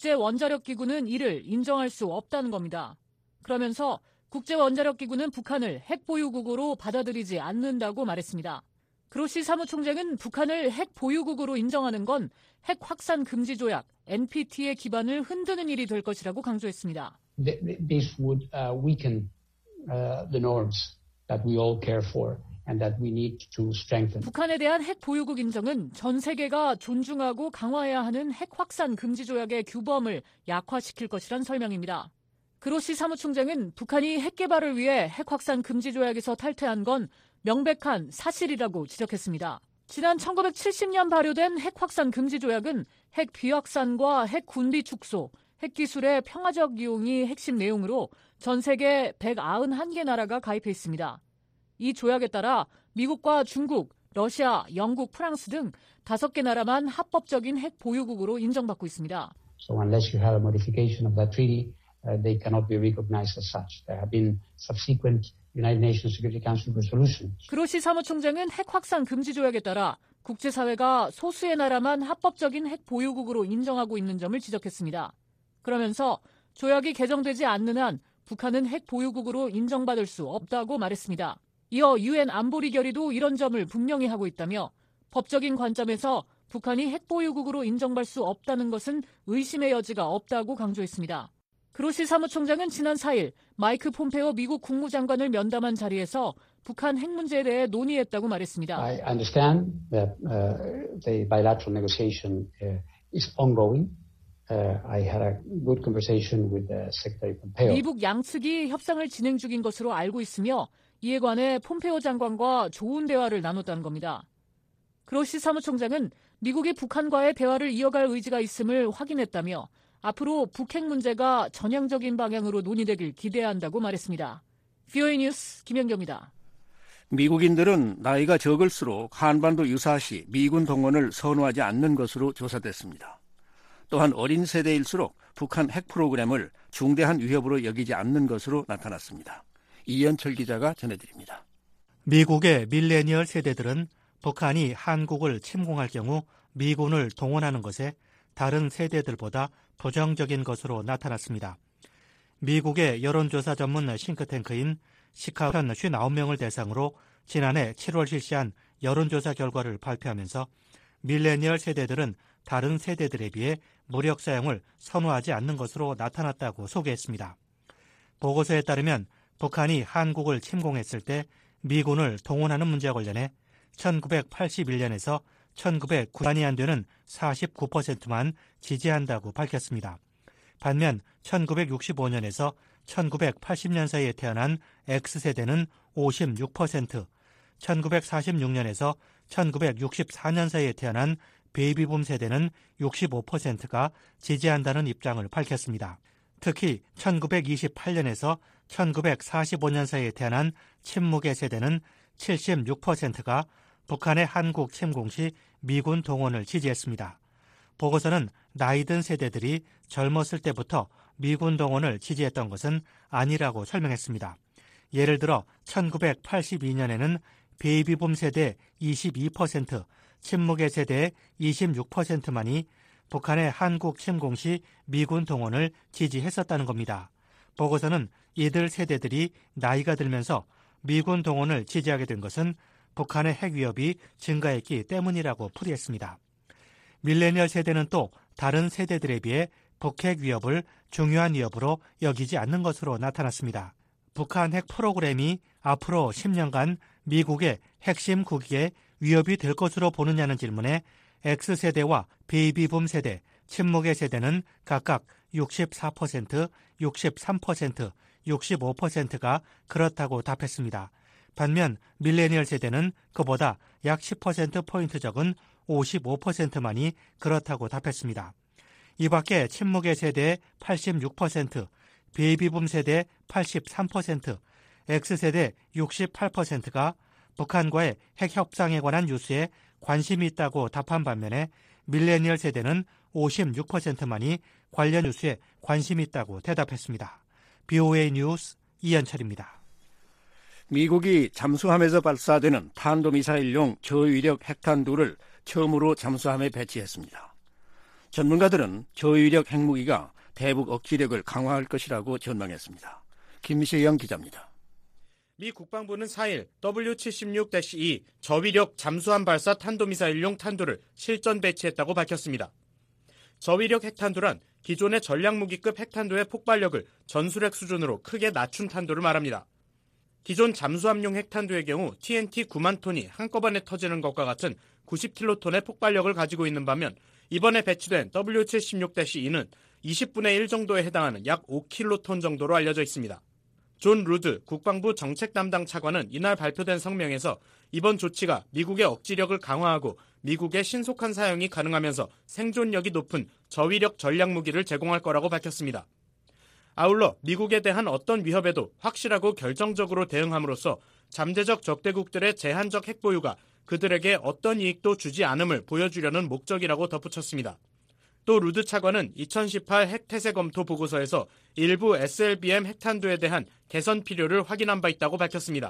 국제원자력기구는 이를 인정할 수 없다는 겁니다. 그러면서 국제원자력기구는 북한을 핵 보유국으로 받아들이지 않는다고 말했습니다. 그로시 사무총장은 북한을 핵 보유국으로 인정하는 건 핵 확산 금지 조약 엔피티의 기반을 흔드는 일이 될 것이라고 강조했습니다. This would uh, weaken uh, the norms that we all care for and that we need to strengthen. 북한에 대한 핵 보유국 인정은 전 세계가 존중하고 강화해야 하는 핵 확산 금지 조약의 규범을 약화시킬 것이란 설명입니다. 그로시 사무총장은 북한이 핵 개발을 위해 핵 확산 금지 조약에서 탈퇴한 건 명백한 사실이라고 지적했습니다. 지난 천구백칠십 년 발효된 핵 확산 금지 조약은 핵 비확산과 핵 군비 축소, 핵 기술의 평화적 이용이 핵심 내용으로 전 세계 백구십일 개 나라가 가입해 있습니다. 이 조약에 따라 미국과 중국, 러시아, 영국, 프랑스 등 다섯 개 나라만 합법적인 핵 보유국으로 인정받고 있습니다. So unless you have a modification of that treaty, uh, they cannot be recognized as such. There have been subsequent United Nations Security Council resolutions. 그로시 사무총장은 핵 확산 금지 조약에 따라 국제사회가 소수의 나라만 합법적인 핵 보유국으로 인정하고 있는 점을 지적했습니다. 그러면서 조약이 개정되지 않는 한 북한은 핵 보유국으로 인정받을 수 없다고 말했습니다. 이어 유엔 안보리 결의도 이런 점을 분명히 하고 있다며 법적인 관점에서 북한이 핵 보유국으로 인정받을 수 없다는 것은 의심의 여지가 없다고 강조했습니다. 그로시 사무총장은 지난 사일 마이크 폼페오 미국 국무장관을 면담한 자리에서 북한 핵 문제에 대해 논의했다고 말했습니다. I understand that uh, the bilateral negotiation uh, is ongoing. Uh, I had a good conversation with the Secretary Pompeo. 미북 양측이 협상을 진행 중인 것으로 알고 있으며 이에 관해 폼페오 장관과 좋은 대화를 나눴다는 겁니다. 그로시 사무총장은 미국이 북한과의 대화를 이어갈 의지가 있음을 확인했다며 앞으로 북핵 문제가 전향적인 방향으로 논의되길 기대한다고 말했습니다. 브이오에이 뉴스 김연경입니다. 미국인들은 나이가 적을수록 한반도 유사시 미군 동원을 선호하지 않는 것으로 조사됐습니다. 또한 어린 세대일수록 북한 핵 프로그램을 중대한 위협으로 여기지 않는 것으로 나타났습니다. 이현철 기자가 전해드립니다. 미국의 밀레니얼 세대들은 북한이 한국을 침공할 경우 미군을 동원하는 것에 다른 세대들보다 부정적인 것으로 나타났습니다. 미국의 여론조사 전문 싱크탱크인 시카고 오십구 명을 대상으로 지난해 칠월 실시한 여론조사 결과를 발표하면서 밀레니얼 세대들은 다른 세대들에 비해 무력 사용을 선호하지 않는 것으로 나타났다고 소개했습니다. 보고서에 따르면 북한이 한국을 침공했을 때 미군을 동원하는 문제와 관련해 천구백팔십일 년에서 천구백구 년이 안 되는 사십구 퍼센트만 지지한다고 밝혔습니다. 반면 천구백육십오 년에서 천구백팔십 년 사이에 태어난 X세대는 오십육 퍼센트, 천구백사십육 년에서 천구백육십사 년 사이에 태어난 베이비붐 세대는 육십오 퍼센트가 지지한다는 입장을 밝혔습니다. 특히 천구백이십팔 년에서 천구백사십오 년 사이에 태어난 친무계 세대는 칠십육 퍼센트가 북한의 한국 침공 시 미군 동원을 지지했습니다. 보고서는 나이든 세대들이 젊었을 때부터 미군 동원을 지지했던 것은 아니라고 설명했습니다. 예를 들어 천구백팔십이 년에는 베이비붐 세대 이십이 퍼센트, 친무계 세대의 이십육 퍼센트만이 북한의 한국 침공 시 미군 동원을 지지했었다는 겁니다. 보고서는 이들 세대들이 나이가 들면서 미군 동원을 지지하게 된 것은 북한의 핵 위협이 증가했기 때문이라고 풀이했습니다. 밀레니얼 세대는 또 다른 세대들에 비해 북핵 위협을 중요한 위협으로 여기지 않는 것으로 나타났습니다. 북한 핵 프로그램이 앞으로 십 년간 미국의 핵심 국익에 위협이 될 것으로 보느냐는 질문에 X세대와 베이비붐 세대, 친무계 세대는 각각 육십사 퍼센트, 육십삼 퍼센트, 육십오 퍼센트가 그렇다고 답했습니다. 반면 밀레니얼 세대는 그보다 약 십 퍼센트포인트 적은 오십오 퍼센트만이 그렇다고 답했습니다. 이 밖에 친무계 세대의 팔십육 퍼센트, 베이비붐 세대 팔십삼 퍼센트, X세대 육십팔 퍼센트가 북한과의 핵 협상에 관한 뉴스에 관심이 있다고 답한 반면에 밀레니얼 세대는 오십육 퍼센트만이 관련 뉴스에 관심이 있다고 대답했습니다. 비오에이 뉴스 이현철입니다. 미국이 잠수함에서 발사되는 탄도미사일용 저위력 핵탄두를 처음으로 잠수함에 배치했습니다. 전문가들은 저위력 핵무기가 대북 억지력을 강화할 것이라고 전망했습니다. 김시영 기자입니다. 미 국방부는 사 일 더블유 칠십육 이 저위력 잠수함 발사 탄도미사일용 탄두를 실전 배치했다고 밝혔습니다. 저위력 핵탄두란 기존의 전략무기급 핵탄두의 폭발력을 전술핵 수준으로 크게 낮춘 탄두를 말합니다. 기존 잠수함용 핵탄두의 경우 티엔티 구만 톤이 한꺼번에 터지는 것과 같은 구십 킬로톤의 폭발력을 가지고 있는 반면 이번에 배치된 더블유 칠십육 이는 이십분의 일 정도에 해당하는 약 오 킬로톤 정도로 알려져 있습니다. 존 루드 국방부 정책 담당 차관은 이날 발표된 성명에서 이번 조치가 미국의 억지력을 강화하고 미국의 신속한 사용이 가능하면서 생존력이 높은 저위력 전략무기를 제공할 거라고 밝혔습니다. 아울러 미국에 대한 어떤 위협에도 확실하고 결정적으로 대응함으로써 잠재적 적대국들의 제한적 핵보유가 그들에게 어떤 이익도 주지 않음을 보여주려는 목적이라고 덧붙였습니다. 또 루드 차관은 이천십팔 핵태세 검토 보고서에서 일부 에스엘비엠 핵탄두에 대한 개선 필요를 확인한 바 있다고 밝혔습니다.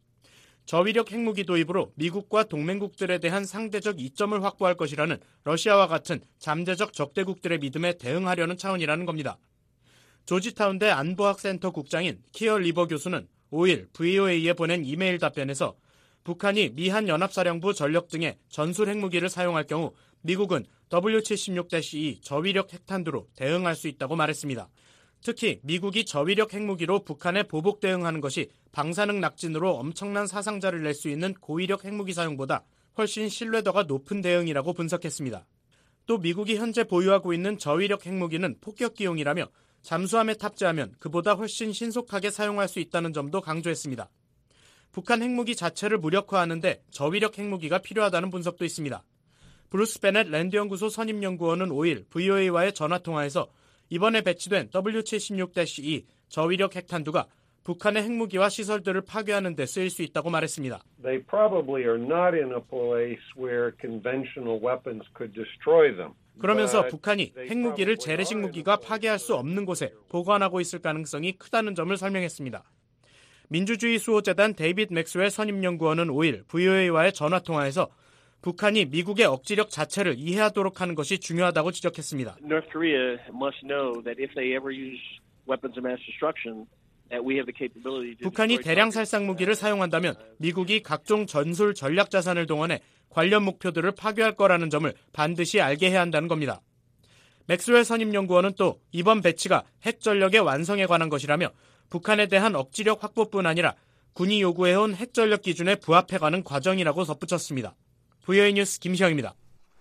저위력 핵무기 도입으로 미국과 동맹국들에 대한 상대적 이점을 확보할 것이라는 러시아와 같은 잠재적 적대국들의 믿음에 대응하려는 차원이라는 겁니다. 조지타운대 안보학센터 국장인 키어 리버 교수는 오 일 브이오에이에 보낸 이메일 답변에서 북한이 미한 연합사령부 전력 등의 전술 핵무기를 사용할 경우 미국은 더블유 칠십육 이 저위력 핵탄두로 대응할 수 있다고 말했습니다. 특히 미국이 저위력 핵무기로 북한에 보복 대응하는 것이 방사능 낙진으로 엄청난 사상자를 낼 수 있는 고위력 핵무기 사용보다 훨씬 신뢰도가 높은 대응이라고 분석했습니다. 또 미국이 현재 보유하고 있는 저위력 핵무기는 폭격기용이라며 잠수함에 탑재하면 그보다 훨씬 신속하게 사용할 수 있다는 점도 강조했습니다. 북한 핵무기 자체를 무력화하는 데 저위력 핵무기가 필요하다는 분석도 있습니다. 브루스 베넷 랜드연구소 선임연구원은 오 일 브이오에이와의 전화통화에서 이번에 배치된 더블유 칠십육 이 저위력 핵탄두가 북한의 핵무기와 시설들을 파괴하는 데 쓰일 수 있다고 말했습니다. They probably are not in a place where conventional weapons could destroy them. 그러면서 북한이 핵무기를 재래식 무기가 파괴할 수 없는 곳에 보관하고 있을 가능성이 크다는 점을 설명했습니다. 민주주의 수호재단 데이빗 맥스웰 선임연구원은 오일 브이오에이와의 전화통화에서 북한이 미국의 억지력 자체를 이해하도록 하는 것이 중요하다고 지적했습니다. North Korea must know that if they ever use weapons of mass destruction, that we have the capability to 북한이 대량 살상 무기를 사용한다면 미국이 각종 전술 전략 자산을 동원해 관련 목표들을 파괴할 거라는 점을 반드시 알게 해야 한다는 겁니다. 맥스웰 선임연구원은 또 이번 배치가 핵 전력의 완성에 관한 것이라며 북한에 대한 억지력 확보뿐 아니라 군이 요구해온 핵 전력 기준에 부합해가는 과정이라고 덧붙였습니다. 브이오에이 뉴스 김시영입니다.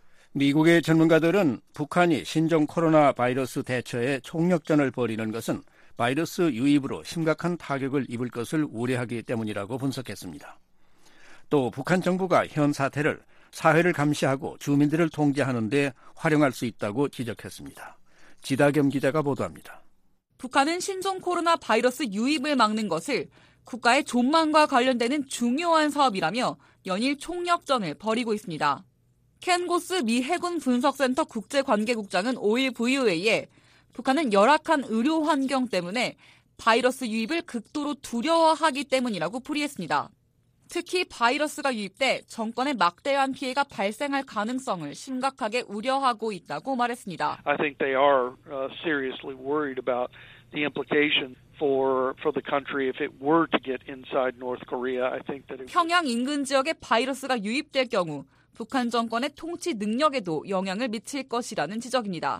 미국의 전문가들은 북한이 신종 코로나 바이러스 대처에 총력전을 벌이는 것은 바이러스 유입으로 심각한 타격을 입을 것을 우려하기 때문이라고 분석했습니다. 또 북한 정부가 현 사태를 사회를 감시하고 주민들을 통제하는 데 활용할 수 있다고 지적했습니다. 지다겸 기자가 보도합니다. 북한은 신종 코로나 바이러스 유입을 막는 것을 국가의 존망과 관련되는 중요한 사업이라며 연일 총력전을 벌이고 있습니다. 켄 고스 미 해군 분석센터 국제관계국장은 오일 브이오에이에 북한은 열악한 의료 환경 때문에 바이러스 유입을 극도로 두려워하기 때문이라고 풀이했습니다. 특히 바이러스가 유입돼 정권에 막대한 피해가 발생할 가능성을 심각하게 우려하고 있다고 말했습니다. I think they are uh, seriously worried about the implication for for the country if it were to get inside North Korea. I think that it... 평양 인근 지역에 바이러스가 유입될 경우 북한 정권의 통치 능력에도 영향을 미칠 것이라는 지적입니다.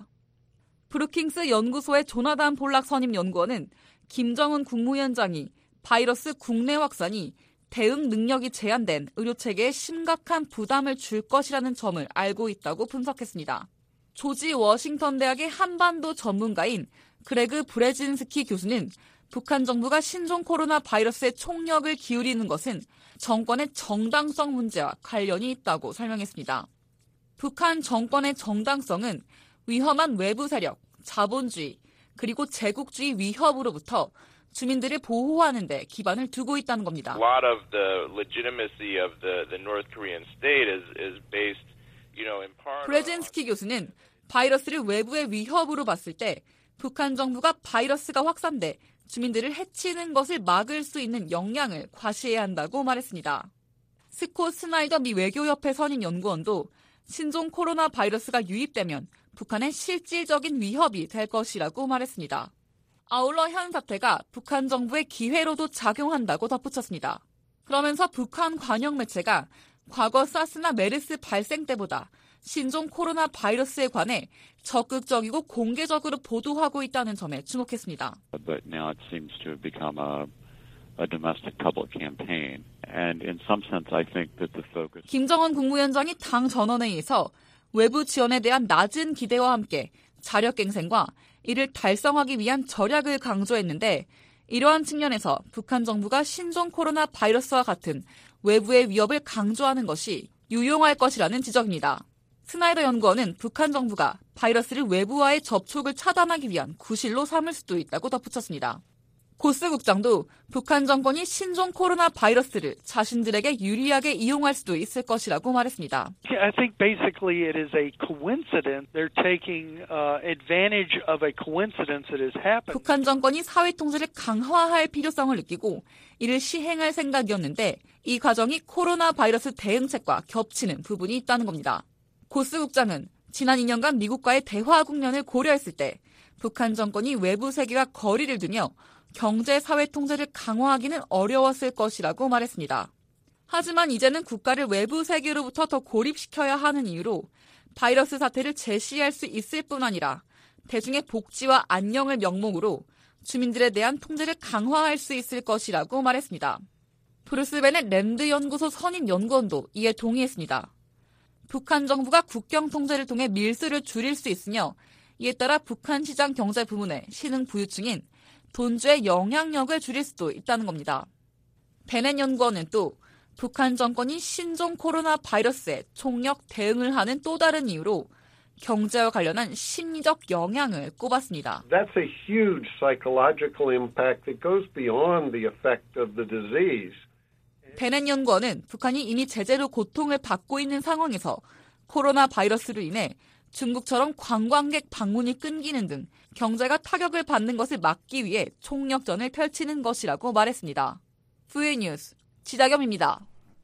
브루킹스 연구소의 조나단 폴락 선임 연구원은 김정은 국무위원장이 바이러스 국내 확산이 대응 능력이 제한된 의료체계에 심각한 부담을 줄 것이라는 점을 알고 있다고 분석했습니다. 조지 워싱턴 대학의 한반도 전문가인 그레그 브레진스키 교수는 북한 정부가 신종 코로나 바이러스에 총력을 기울이는 것은 정권의 정당성 문제와 관련이 있다고 설명했습니다. 북한 정권의 정당성은 위험한 외부 세력, 자본주의, 그리고 제국주의 위협으로부터 주민들을 보호하는 데 기반을 두고 있다는 겁니다. A lot of the legitimacy of the, the North Korean state is, is based, you know, in part. 브레진스키 교수는 바이러스를 외부의 위협으로 봤을 때 북한 정부가 바이러스가 확산돼 주민들을 해치는 것을 막을 수 있는 역량을 과시해야 한다고 말했습니다. 스콧 스나이더 미 외교협회 선임 연구원도 신종 코로나 바이러스가 유입되면 북한의 실질적인 위협이 될 것이라고 말했습니다. 아울러 현 사태가 북한 정부의 기회로도 작용한다고 덧붙였습니다. 그러면서 북한 관영 매체가 과거 사스나 메르스 발생 때보다 신종 코로나 바이러스에 관해 적극적이고 공개적으로 보도하고 있다는 점에 주목했습니다. But now it seems to have become a, a domestic public campaign. And in some sense I think that the focus... 김정은 국무위원장이 당 전원회의에서 외부 지원에 대한 낮은 기대와 함께 자력갱생과 이를 달성하기 위한 절약을 강조했는데 이러한 측면에서 북한 정부가 신종 코로나 바이러스와 같은 외부의 위협을 강조하는 것이 유용할 것이라는 지적입니다. 스나이더 연구원은 북한 정부가 바이러스를 외부와의 접촉을 차단하기 위한 구실로 삼을 수도 있다고 덧붙였습니다. 고스 국장도 북한 정권이 신종 코로나 바이러스를 자신들에게 유리하게 이용할 수도 있을 것이라고 말했습니다. I think basically it is a coincidence. They're taking uh, advantage of a coincidence that has happened. 북한 정권이 사회 통제를 강화할 필요성을 느끼고 이를 시행할 생각이었는데 이 과정이 코로나 바이러스 대응책과 겹치는 부분이 있다는 겁니다. 고스 국장은 지난 이 년간 미국과의 대화 국면을 고려했을 때 북한 정권이 외부 세계와 거리를 두며 경제 사회 통제를 강화하기는 어려웠을 것이라고 말했습니다. 하지만 이제는 국가를 외부 세계로부터 더 고립시켜야 하는 이유로 바이러스 사태를 제시할 수 있을 뿐 아니라 대중의 복지와 안녕을 명목으로 주민들에 대한 통제를 강화할 수 있을 것이라고 말했습니다. 브루스 베넷 랜드 연구소 선임 연구원도 이에 동의했습니다. 북한 정부가 국경 통제를 통해 밀수를 줄일 수 있으며 이에 따라 북한 시장 경제 부문의 신흥 부유층인 돈주의 영향력을 줄일 수도 있다는 겁니다. 베넷 연구원은 또 북한 정권이 신종 코로나 바이러스에 총력 대응을 하는 또 다른 이유로 경제와 관련한 심리적 영향을 꼽았습니다. That's a huge psychological impact that goes beyond the effect of the disease. 베넷 연구원은 북한이 이미 제재로 고통을 받고 있는 상황에서 코로나 바이러스로 인해 중국처럼 관광객 방문이 끊기는 등 경제가 타격을 받는 것을 막기 위해 총력전을 펼치는 것이라고 말했습니다. 브이오에이 뉴스 지다겸입니다.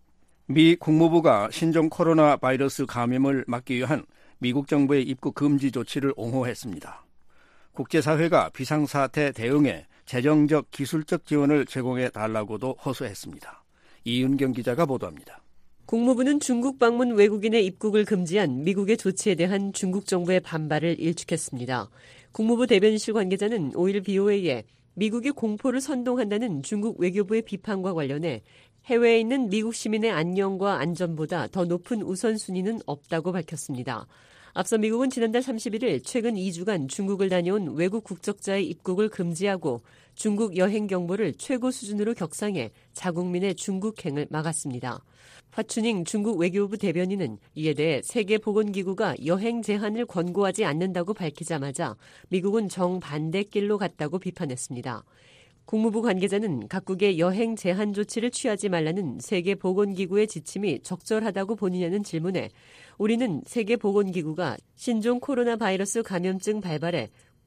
미 국무부가 신종 코로나 바이러스 감염을 막기 위한 미국 정부의 입국 금지 조치를 옹호했습니다. 국제사회가 비상사태 대응에 재정적, 기술적 지원을 제공해 달라고도 호소했습니다. 이윤경 기자가 보도합니다. 국무부는 중국 방문 외국인의 입국을 금지한 미국의 조치에 대한 중국 정부의 반발을 일축했습니다. 국무부 대변인실 관계자는 오일 브이오에이에 미국이 공포를 선동한다는 중국 외교부의 비판과 관련해 해외에 있는 미국 시민의 안녕과 안전보다 더 높은 우선순위는 없다고 밝혔습니다. 앞서 미국은 지난달 삼십일일 최근 이 주간 중국을 다녀온 외국 국적자의 입국을 금지하고 중국 여행 경보를 최고 수준으로 격상해 자국민의 중국행을 막았습니다. 화춘잉 중국 외교부 대변인은 이에 대해 세계보건기구가 여행 제한을 권고하지 않는다고 밝히자마자 미국은 정반대 길로 갔다고 비판했습니다. 국무부 관계자는 각국의 여행 제한 조치를 취하지 말라는 세계보건기구의 지침이 적절하다고 보느냐는 질문에 우리는 세계보건기구가 신종 코로나 바이러스 감염증 발발에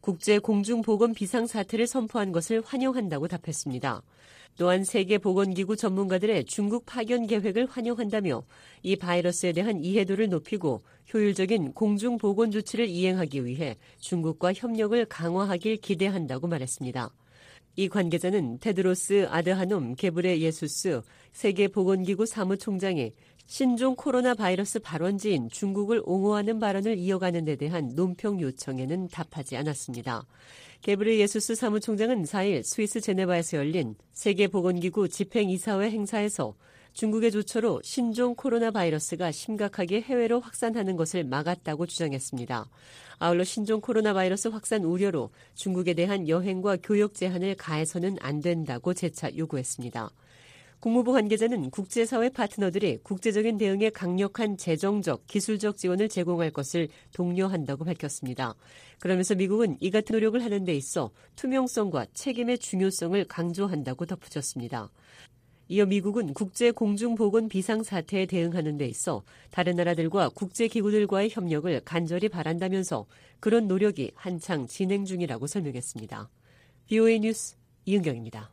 국제공중보건 비상사태를 선포한 것을 환영한다고 답했습니다. 또한 세계보건기구 전문가들의 중국 파견 계획을 환영한다며 이 바이러스에 대한 이해도를 높이고 효율적인 공중보건 조치를 이행하기 위해 중국과 협력을 강화하길 기대한다고 말했습니다. 이 관계자는 테드로스 아드하놈 게브레예수스 세계보건기구 사무총장이 신종 코로나 바이러스 발원지인 중국을 옹호하는 발언을 이어가는 데 대한 논평 요청에는 답하지 않았습니다. 게브레예수스 사무총장은 사일 스위스 제네바에서 열린 세계보건기구 집행이사회 행사에서 중국의 조처로 신종 코로나 바이러스가 심각하게 해외로 확산하는 것을 막았다고 주장했습니다. 아울러 신종 코로나 바이러스 확산 우려로 중국에 대한 여행과 교역 제한을 가해서는 안 된다고 재차 요구했습니다. 국무부 관계자는 국제사회 파트너들이 국제적인 대응에 강력한 재정적, 기술적 지원을 제공할 것을 독려한다고 밝혔습니다. 그러면서 미국은 이 같은 노력을 하는 데 있어 투명성과 책임의 중요성을 강조한다고 덧붙였습니다. 이어 미국은 국제공중보건 비상사태에 대응하는 데 있어 다른 나라들과 국제기구들과의 협력을 간절히 바란다면서 그런 노력이 한창 진행 중이라고 설명했습니다. 브이오에이 뉴스 이은경입니다.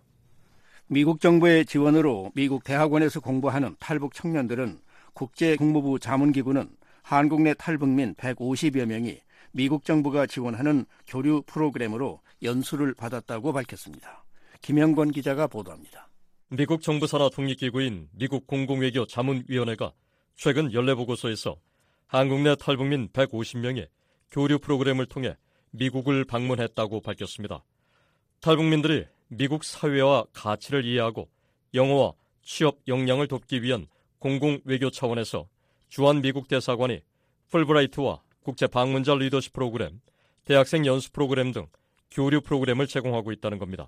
미국 정부의 지원으로 미국 대학원에서 공부하는 탈북 청년들은 국제국무부 자문기구는 한국 내 탈북민 백오십여 명이 미국 정부가 지원하는 교류 프로그램으로 연수를 받았다고 밝혔습니다. 김영권 기자가 보도합니다. 미국 정부 산하 독립기구인 미국 공공외교 자문위원회가 최근 연례보고서에서 한국 내 탈북민 백오십 명이 교류 프로그램을 통해 미국을 방문했다고 밝혔습니다. 탈북민들이 미국 사회와 가치를 이해하고 영어와 취업 역량을 돕기 위한 공공외교 차원에서 주한 미국 대사관이 풀브라이트와 국제 방문자 리더십 프로그램, 대학생 연수 프로그램 등 교류 프로그램을 제공하고 있다는 겁니다.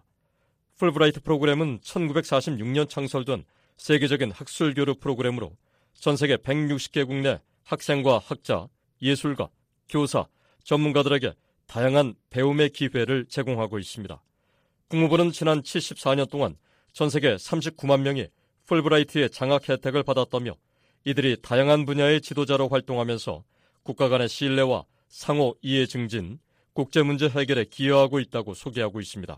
풀브라이트 프로그램은 천구백사십육 년 창설된 세계적인 학술 교류 프로그램으로 전 세계 백육십 개국 내 학생과 학자, 예술가, 교사, 전문가들에게 다양한 배움의 기회를 제공하고 있습니다. 국무부는 지난 칠십사 년 동안 전 세계 삼십구만 명이 풀브라이트의 장학 혜택을 받았다며 이들이 다양한 분야의 지도자로 활동하면서 국가 간의 신뢰와 상호 이해 증진, 국제문제 해결에 기여하고 있다고 소개하고 있습니다.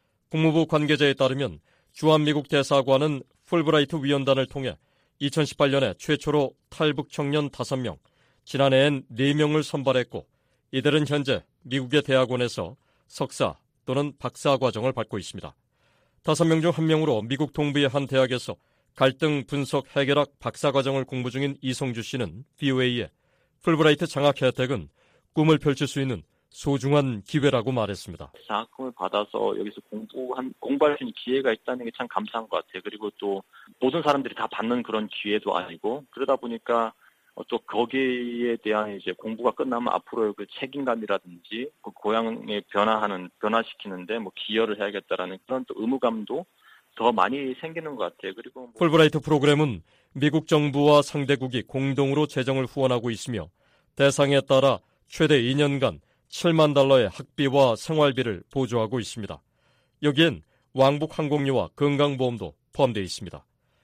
국무부 관계자에 따르면 주한미국 대사관은 풀브라이트 위원단을 통해 이천십팔 년에 최초로 탈북 청년 다섯 명, 지난해엔 네 명을 선발했고 이들은 현재 미국의 대학원에서 석사 또는 박사 과정을 받고 있습니다. 다섯 명 중 한 명으로 미국 동부의 한 대학에서 갈등 분석 해결학 박사 과정을 공부 중인 이성주 씨는 브이오에이에 풀브라이트 장학 혜택은 꿈을 펼칠 수 있는 소중한 기회라고 말했습니다. 장학금을 받아서 여기서 공부한, 공부할 수 있는 기회가 있다는 게 참 감사한 것 같아요. 그리고 또 모든 사람들이 다 받는 그런 기회도 아니고 그러다 보니까 또 거기에 대한 이제 공부가 끝나면 앞으로의 그 책임감이라든지 그 고향에 변화하는, 변화시키는데 뭐 기여를 해야겠다라는 그런 또 의무감도 더 많이 생기는 것 같아요. 그리고 뭐 풀브라이트 프로그램은 미국 정부와 상대국이 공동으로 재정을 후원하고 있으며 대상에 따라 최대 이 년간 칠만 달러의 학비와 생활비를 보조하고 있습니다. 여기엔 왕복 항공료와 건강보험도 포함되어 있습니다.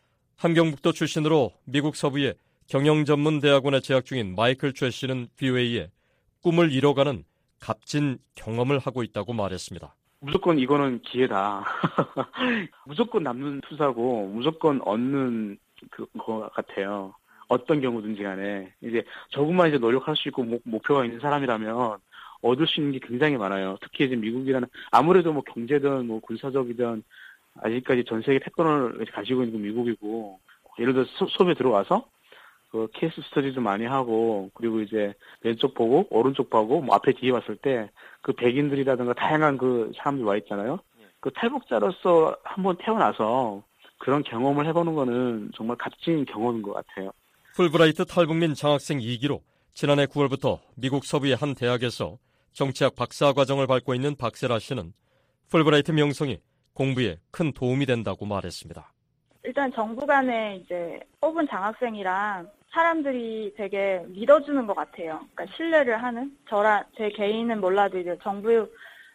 함경북도 출신으로 미국 서부의 경영전문대학원에 재학 중인 마이클 최 씨는 브이오에이에 꿈을 이뤄가는 값진 경험을 하고 있다고 말했습니다. 무조건 이거는 기회다. 무조건 남는 투자고 무조건 얻는 그거 같아요. 어떤 경우든지 간에 이제 조금만 이제 노력할 수 있고 목, 목표가 있는 사람이라면 얻을 수 있는 게 굉장히 많아요. 특히 이제 미국이라는 아무래도 뭐 경제든 뭐 군사적이든 아직까지 전 세계 패권을 가지고 있는 게 미국이고 예를 들어 수, 수업에 들어와서 그 케이스 스터디도 많이 하고 그리고 이제 왼쪽 보고 오른쪽 보고 뭐 앞에 뒤에 왔을 때 그 백인들이라든가 다양한 그 사람들이 와 있잖아요. 그 탈북자로서 한번 태어나서 그런 경험을 해보는 거는 정말 값진 경험인 것 같아요. 풀브라이트 탈북민 장학생 이 기로 지난해 구월부터 미국 서부의 한 대학에서 정치학 박사 과정을 밟고 있는 박세라 씨는 풀브라이트 명성이 공부에 큰 도움이 된다고 말했습니다. 일단 정부 간에 이제 뽑은 장학생이랑 사람들이 되게 믿어주는 것 같아요. 그러니까 신뢰를 하는 저라 제 개인은 몰라도 이제 정부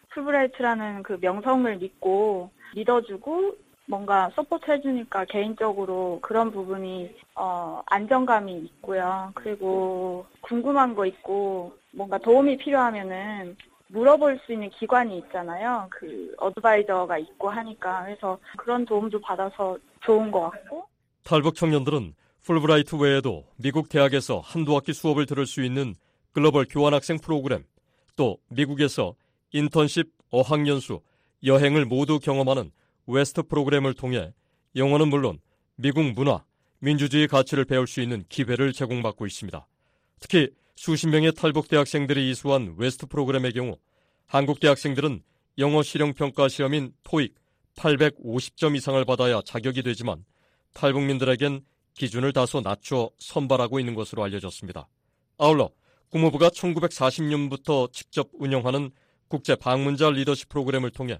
풀브라이트라는 그 명성을 믿고 믿어주고 뭔가 서포트 해주니까 개인적으로 그런 부분이 어, 안정감이 있고요. 그리고 궁금한 거 있고 뭔가 도움이 필요하면은 물어볼 수 있는 기관이 있잖아요. 그 어드바이저가 있고 하니까 그래서 그런 도움도 받아서 좋은 것 같고. 탈북 청년들은 풀브라이트 외에도 미국 대학에서 한두 학기 수업을 들을 수 있는 글로벌 교환학생 프로그램, 또 미국에서 인턴십, 어학연수, 여행을 모두 경험하는 웨스트 프로그램을 통해 영어는 물론 미국 문화, 민주주의 가치를 배울 수 있는 기회를 제공받고 있습니다. 특히 수십 명의 탈북 대학생들이 이수한 웨스트 프로그램의 경우 한국 대학생들은 영어 실용평가 시험인 토익 팔백오십 점 이상을 받아야 자격이 되지만 탈북민들에겐 기준을 다소 낮춰 선발하고 있는 것으로 알려졌습니다. 아울러 국무부가 천구백사십 년부터 직접 운영하는 국제 방문자 리더십 프로그램을 통해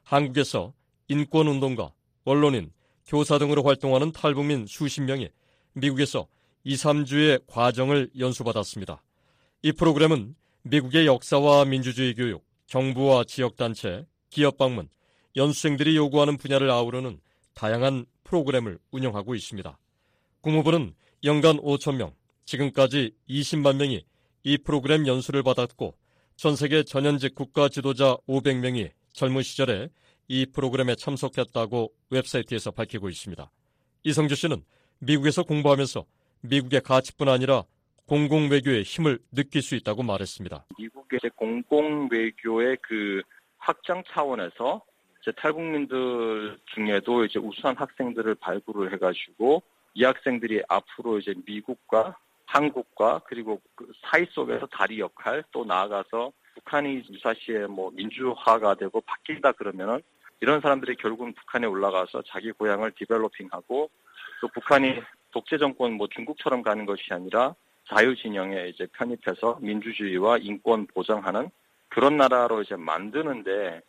한국에서 인권운동가, 언론인, 교사 등으로 활동하는 탈북민 수십 명이 미국에서 이, 삼 주의 과정을 연수받았습니다. 이 프로그램은 미국의 역사와 민주주의 교육, 정부와 지역단체, 기업 방문, 연수생들이 요구하는 분야를 아우르는 다양한 프로그램을 운영하고 있습니다. 국무부는 연간 오천 명, 지금까지 이십만 명이 이 프로그램 연수를 받았고 전 세계 전현직 국가 지도자 오백 명이 젊은 시절에 이 프로그램에 참석했다고 웹사이트에서 밝히고 있습니다. 이성주 씨는 미국에서 공부하면서 미국의 가치뿐 아니라 공공외교의 힘을 느낄 수 있다고 말했습니다. 미국의 공공외교의 그 확장 차원에서 이제 탈북민들 중에도 이제 우수한 학생들을 발굴을 해가지고 이 학생들이 앞으로 이제 미국과 한국과 그리고 그 사이 속에서 다리 역할 또 나아가서 북한이 유사시에 뭐 민주화가 되고 바뀐다 그러면은 이런 사람들이 결국은 북한에 올라가서 자기 고향을 디벨로핑하고 또 북한이 독재 정권 뭐 중국처럼 가는 것이 아니라 자유 진영에 이제 편입해서 민주주의와 인권 보장하는 그런 나라로 이제 만드는데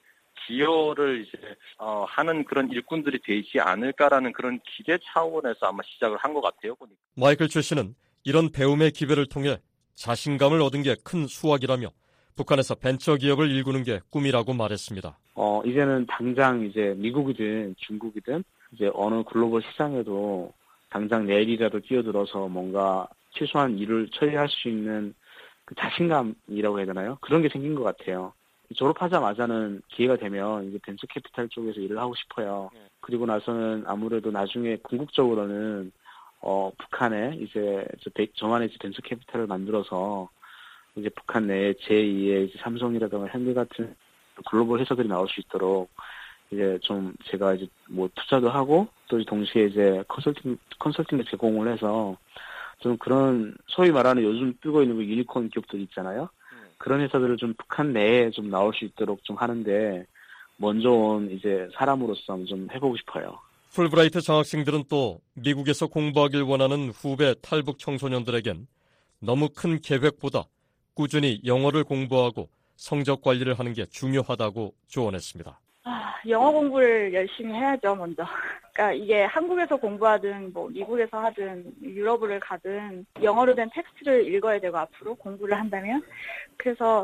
기여를 이제 어, 하는 그런 일꾼들이 되지 않을까라는 그런 기대 차원에서 아마 시작을 한 것 같아요. 보니까. 마이클 최 씨는 이런 배움의 기회를 통해 자신감을 얻은 게 큰 수확이라며 북한에서 벤처 기업을 일구는 게 꿈이라고 말했습니다. 어, 이제는 당장 이제 미국이든 중국이든 이제 어느 글로벌 시장에도 당장 내일이라도 뛰어들어서 뭔가 최소한 일을 처리할 수 있는 그 자신감이라고 해야 되나요? 그런 게 생긴 것 같아요. 졸업하자마자는 기회가 되면 이제 벤처 캐피탈 쪽에서 일을 하고 싶어요. 그리고 나서는 아무래도 나중에 궁극적으로는 어, 북한에 이제 저, 저만의 이제 벤처 캐피탈을 만들어서 이제 북한 내에 제이의 이제 삼성이라든가 현대 같은 글로벌 회사들이 나올 수 있도록 이제 좀 제가 이제 뭐 투자도 하고 또 동시에 이제 컨설팅 컨설팅도 제공을 해서 좀 그런 소위 말하는 요즘 뜨고 있는 그 유니콘 기업들 있잖아요. 그런 회사들을 좀 북한 내에 좀 나올 수 있도록 좀 하는데 먼저 온 이제 사람으로서 좀 해보고 싶어요. 풀브라이트 장학생들은 또 미국에서 공부하길 원하는 후배 탈북 청소년들에겐 너무 큰 계획보다 꾸준히 영어를 공부하고 성적 관리를 하는 게 중요하다고 조언했습니다. 아, 영어 공부를 열심히 해야죠, 먼저. 그러니까 이게 한국에서 공부하든 뭐 미국에서 하든 유럽을 가든 영어로 된 텍스트를 읽어야 되고 앞으로 공부를 한다면 그래서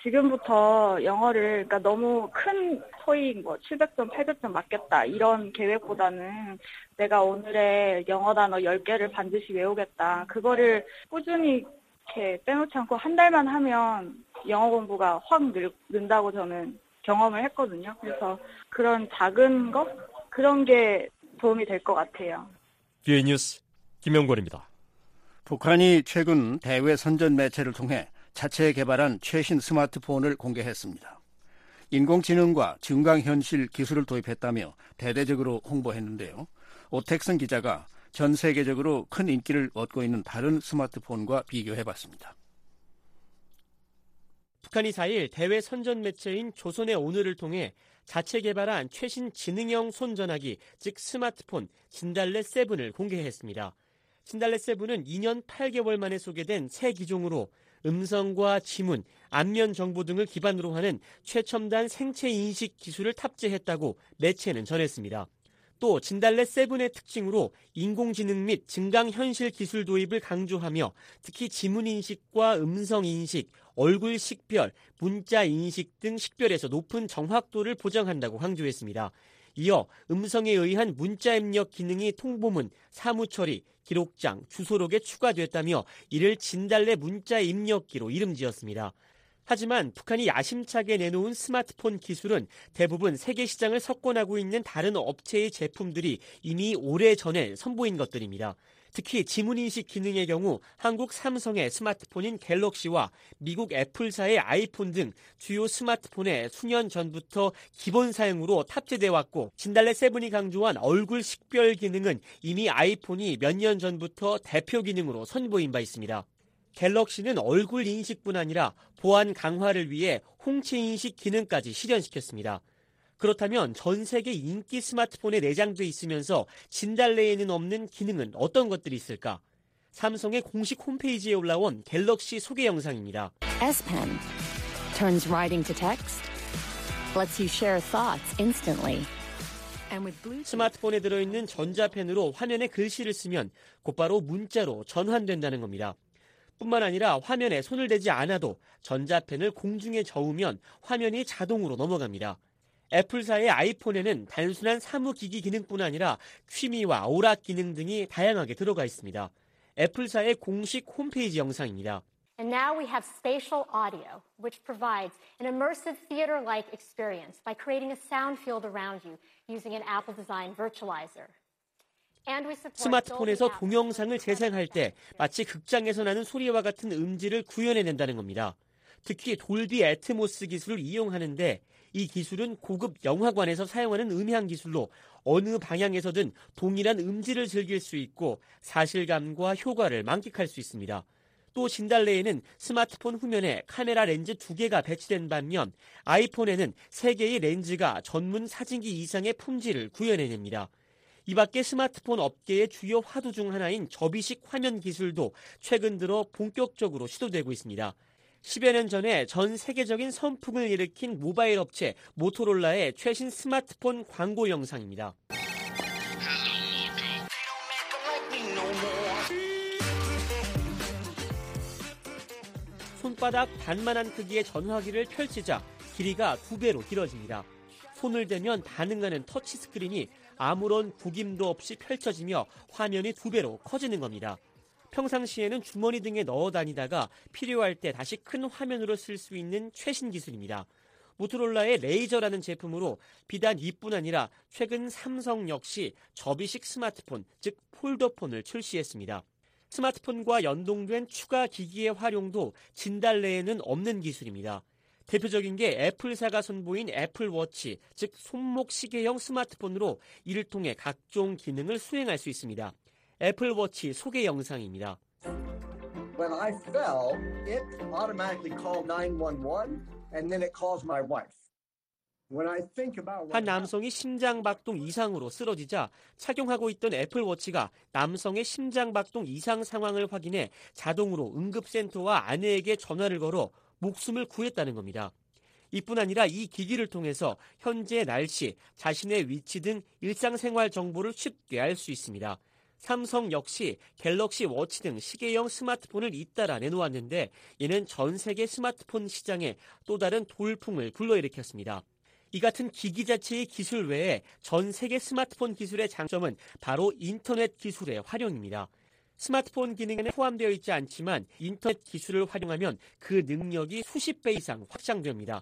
지금부터 영어를 그러니까 너무 큰 토익 뭐 칠백 점, 팔백 점 맞겠다 이런 계획보다는 내가 오늘의 영어 단어 열 개를 반드시 외우겠다. 그거를 꾸준히 이렇게 빼놓지 않고 한 달만 하면 영어 공부가 확 늘, 는다고 저는 경험을 했거든요. 그래서 그런 작은 것? 그런 게 도움이 될 것 같아요. 비오에이 뉴스 김영권입니다. 북한이 최근 대외 선전 매체를 통해 자체 개발한 최신 스마트폰을 공개했습니다. 인공지능과 증강현실 기술을 도입했다며 대대적으로 홍보했는데요. 오택선 기자가 전 세계적으로 큰 인기를 얻고 있는 다른 스마트폰과 비교해봤습니다. 북한이 사일 대외 선전 매체인 조선의 오늘을 통해 자체 개발한 최신 지능형 손전화기, 즉 스마트폰 진달래 세븐을 공개했습니다. 진달래 세븐은 이 년 팔 개월 만에 소개된 새 기종으로 음성과 지문, 안면 정보 등을 기반으로 하는 최첨단 생체 인식 기술을 탑재했다고 매체는 전했습니다. 또 진달래 세븐의 특징으로 인공지능 및 증강현실 기술 도입을 강조하며 특히 지문인식과 음성인식, 얼굴 식별, 문자 인식 등 식별에서 높은 정확도를 보장한다고 강조했습니다. 이어 음성에 의한 문자 입력 기능이 통보문, 사무처리, 기록장, 주소록에 추가됐다며 이를 진달래 문자 입력기로 이름지었습니다. 하지만 북한이 야심차게 내놓은 스마트폰 기술은 대부분 세계 시장을 석권하고 있는 다른 업체의 제품들이 이미 오래전에 선보인 것들입니다. 특히 지문인식 기능의 경우 한국 삼성의 스마트폰인 갤럭시와 미국 애플사의 아이폰 등 주요 스마트폰에 수년 전부터 기본 사용으로 탑재돼 왔고 진달래 세븐이 강조한 얼굴 식별 기능은 이미 아이폰이 몇 년 전부터 대표 기능으로 선보인 바 있습니다. 갤럭시는 얼굴 인식뿐 아니라 보안 강화를 위해 홍채 인식 기능까지 실현시켰습니다. 그렇다면 전 세계 인기 스마트폰에 내장돼 있으면서 진달래에는 없는 기능은 어떤 것들이 있을까? 삼성의 공식 홈페이지에 올라온 갤럭시 소개 영상입니다. S-Pen turns writing to text, lets you share thoughts instantly. 스마트폰에 들어있는 전자펜으로 화면에 글씨를 쓰면 곧바로 문자로 전환된다는 겁니다. 뿐만 아니라 화면에 손을 대지 않아도 전자펜을 공중에 저으면 화면이 자동으로 넘어갑니다. 애플사의 아이폰에는 단순한 사무기기 기능뿐 아니라 취미와 오락 기능 등이 다양하게 들어가 있습니다. 애플사의 공식 홈페이지 영상입니다. And now we have spatial audio, which provides an immersive theater-like experience by creating a sound field around you using an Apple-designed virtualizer. 스마트폰에서 동영상을 재생할 때 마치 극장에서 나는 소리와 같은 음질을 구현해낸다는 겁니다. 특히 돌비 애트모스 기술을 이용하는데 이 기술은 고급 영화관에서 사용하는 음향 기술로 어느 방향에서든 동일한 음질을 즐길 수 있고 사실감과 효과를 만끽할 수 있습니다. 또 진달래에는 스마트폰 후면에 카메라 렌즈 두 개가 배치된 반면 아이폰에는 세 개의 렌즈가 전문 사진기 이상의 품질을 구현해냅니다. 이 밖에 스마트폰 업계의 주요 화두 중 하나인 접이식 화면 기술도 최근 들어 본격적으로 시도되고 있습니다. 십여 년 전에 전 세계적인 선풍을 일으킨 모바일 업체 모토로라의 최신 스마트폰 광고 영상입니다. 손바닥 반만한 크기의 전화기를 펼치자 길이가 두 배로 길어집니다. 손을 대면 반응하는 터치스크린이 아무런 구김도 없이 펼쳐지며 화면이 두 배로 커지는 겁니다. 평상시에는 주머니 등에 넣어 다니다가 필요할 때 다시 큰 화면으로 쓸 수 있는 최신 기술입니다. 모토로라의 레이저라는 제품으로 비단 이뿐 아니라 최근 삼성 역시 접이식 스마트폰, 즉 폴더폰을 출시했습니다. 스마트폰과 연동된 추가 기기의 활용도 진달래에는 없는 기술입니다. 대표적인 게 애플사가 선보인 애플워치, 즉 손목 시계형 스마트폰으로 이를 통해 각종 기능을 수행할 수 있습니다. 애플워치 소개 영상입니다. When I fell, it automatically called nine one one and then it calls my wife. When I think about 한 남성이 심장박동 이상으로 쓰러지자 착용하고 있던 애플워치가 남성의 심장박동 이상 상황을 확인해 자동으로 응급센터와 아내에게 전화를 걸어 목숨을 구했다는 겁니다. 이뿐 아니라 이 기기를 통해서 현재 날씨, 자신의 위치 등 일상생활 정보를 쉽게 알 수 있습니다. 삼성 역시 갤럭시 워치 등 시계형 스마트폰을 잇따라 내놓았는데 이는 전 세계 스마트폰 시장에 또 다른 돌풍을 불러일으켰습니다. 이 같은 기기 자체의 기술 외에 전 세계 스마트폰 기술의 장점은 바로 인터넷 기술의 활용입니다. 스마트폰 기능에는 포함되어 있지 않지만 인터넷 기술을 활용하면 그 능력이 수십 배 이상 확장됩니다.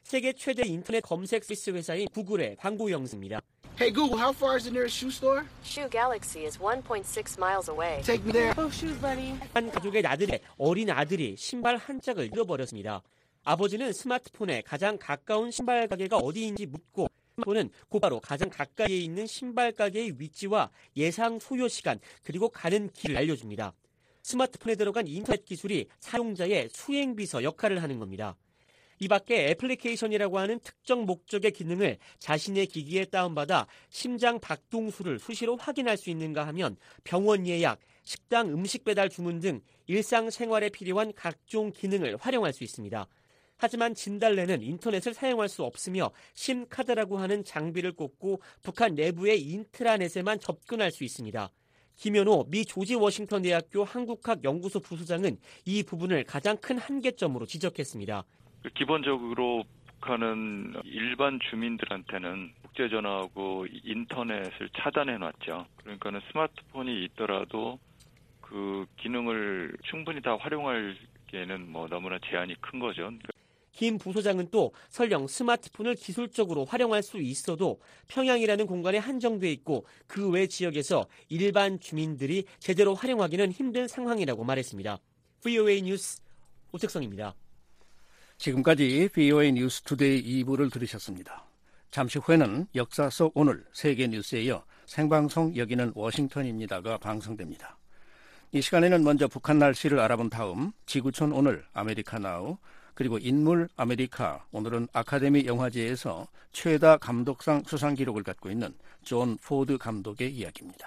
세계 최대 인터넷 검색 서비스 회사인 구글의 광고 영상입니다. Hey Google, how far is the nearest shoe store? Shoe Galaxy is one point six miles away. Take me there. Oh, shoes, buddy. 한 가족의 나들이에 어린 아들이 신발 한 짝을 잃어버렸습니다. 아버지는 스마트폰에 가장 가까운 신발 가게가 어디인지 묻고 스마트폰은 곧바로 가장 가까이에 있는 신발 가게의 위치와 예상 소요 시간 그리고 가는 길을 알려줍니다. 스마트폰에 들어간 인터넷 기술이 사용자의 수행비서 역할을 하는 겁니다. 이 밖에 애플리케이션이라고 하는 특정 목적의 기능을 자신의 기기에 다운받아 심장 박동수를 수시로 확인할 수 있는가 하면 병원 예약, 식당 음식 배달 주문 등 일상생활에 필요한 각종 기능을 활용할 수 있습니다. 하지만 진달래는 인터넷을 사용할 수 없으며 심카드라고 하는 장비를 꽂고 북한 내부의 인트라넷에만 접근할 수 있습니다. 김현호 미 조지 워싱턴 대학교 한국학 연구소 부소장은 이 부분을 가장 큰 한계점으로 지적했습니다. 기본적으로 북한은 일반 주민들한테는 국제전화하고 인터넷을 차단해놨죠. 그러니까는 스마트폰이 있더라도 그 기능을 충분히 다 활용하기에는 뭐 너무나 제한이 큰 거죠. 김 부소장은 또 설령 스마트폰을 기술적으로 활용할 수 있어도 평양이라는 공간에 한정돼 있고 그 외 지역에서 일반 주민들이 제대로 활용하기는 힘든 상황이라고 말했습니다. 브이오에이 뉴스 오택성입니다. 지금까지 브이오에이 뉴스 투데이 이 부를 들으셨습니다. 잠시 후에는 역사 속 오늘 세계 뉴스에 이어 생방송 여기는 워싱턴입니다가 방송됩니다. 이 시간에는 먼저 북한 날씨를 알아본 다음 지구촌 오늘 아메리카 나우 그리고 인물 아메리카 오늘은 아카데미 영화제에서 최다 감독상 수상 기록을 갖고 있는 존 포드 감독의 이야기입니다.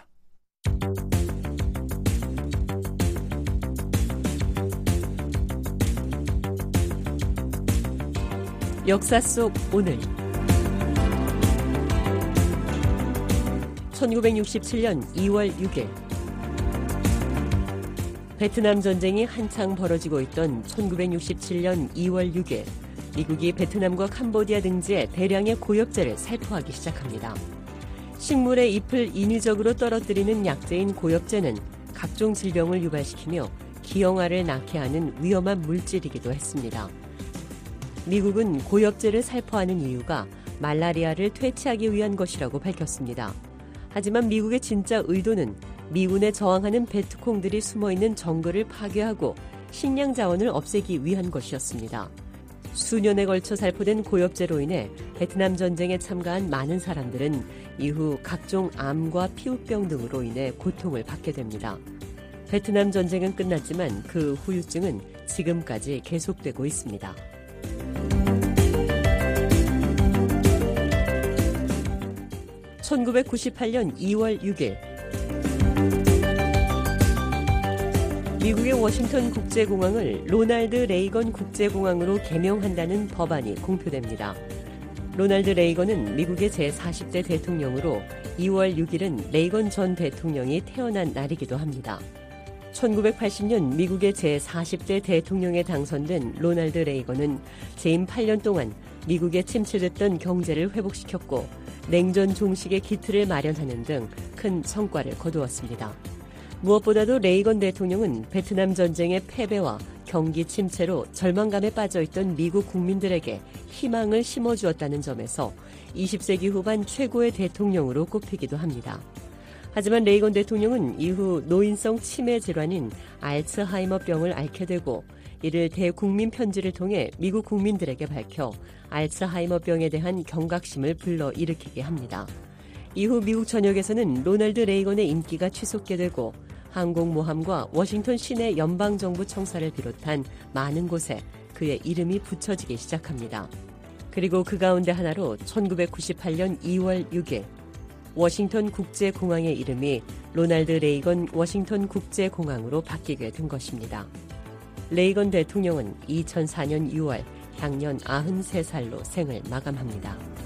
역사 속 오늘 천구백육십칠 년 이월 육일 베트남 전쟁이 한창 벌어지고 있던 천구백육십칠 년 이월 육일 미국이 베트남과 캄보디아 등지에 대량의 고엽제를 살포하기 시작합니다. 식물의 잎을 인위적으로 떨어뜨리는 약재인 고엽제는 각종 질병을 유발시키며 기형아를 낳게 하는 위험한 물질이기도 했습니다. 미국은 고엽제를 살포하는 이유가 말라리아를 퇴치하기 위한 것이라고 밝혔습니다. 하지만 미국의 진짜 의도는 미군에 저항하는 베트콩들이 숨어있는 정글을 파괴하고 식량 자원을 없애기 위한 것이었습니다. 수년에 걸쳐 살포된 고엽제로 인해 베트남 전쟁에 참가한 많은 사람들은 이후 각종 암과 피부병 등으로 인해 고통을 받게 됩니다. 베트남 전쟁은 끝났지만 그 후유증은 지금까지 계속되고 있습니다. 천구백구십팔 년 이월 육일 미국의 워싱턴 국제공항을 로널드 레이건 국제공항으로 개명한다는 법안이 공표됩니다. 로널드 레이건은 미국의 제사십 대 대통령으로 이월 육일은 레이건 전 대통령이 태어난 날이기도 합니다. 천구백팔십 년 미국의 제사십 대 대통령에 당선된 로널드 레이건은 재임 팔 년 동안 미국에 침체됐던 경제를 회복시켰고 냉전 종식의 기틀을 마련하는 등 큰 성과를 거두었습니다. 무엇보다도 레이건 대통령은 베트남 전쟁의 패배와 경기 침체로 절망감에 빠져있던 미국 국민들에게 희망을 심어주었다는 점에서 이십 세기 후반 최고의 대통령으로 꼽히기도 합니다. 하지만 레이건 대통령은 이후 노인성 치매 질환인 알츠하이머병을 앓게 되고 이를 대국민 편지를 통해 미국 국민들에게 밝혀 알츠하이머병에 대한 경각심을 불러일으키게 합니다. 이후 미국 전역에서는 로널드 레이건의 인기가 치솟게 되고 항공모함과 워싱턴 시내 연방정부 청사를 비롯한 많은 곳에 그의 이름이 붙여지기 시작합니다. 그리고 그 가운데 하나로 천구백구십팔 년 이월 육일 워싱턴 국제공항의 이름이 로널드 레이건 워싱턴 국제공항으로 바뀌게 된 것입니다. 레이건 대통령은 이천사 년 유월 향년 구십삼 살로 생을 마감합니다.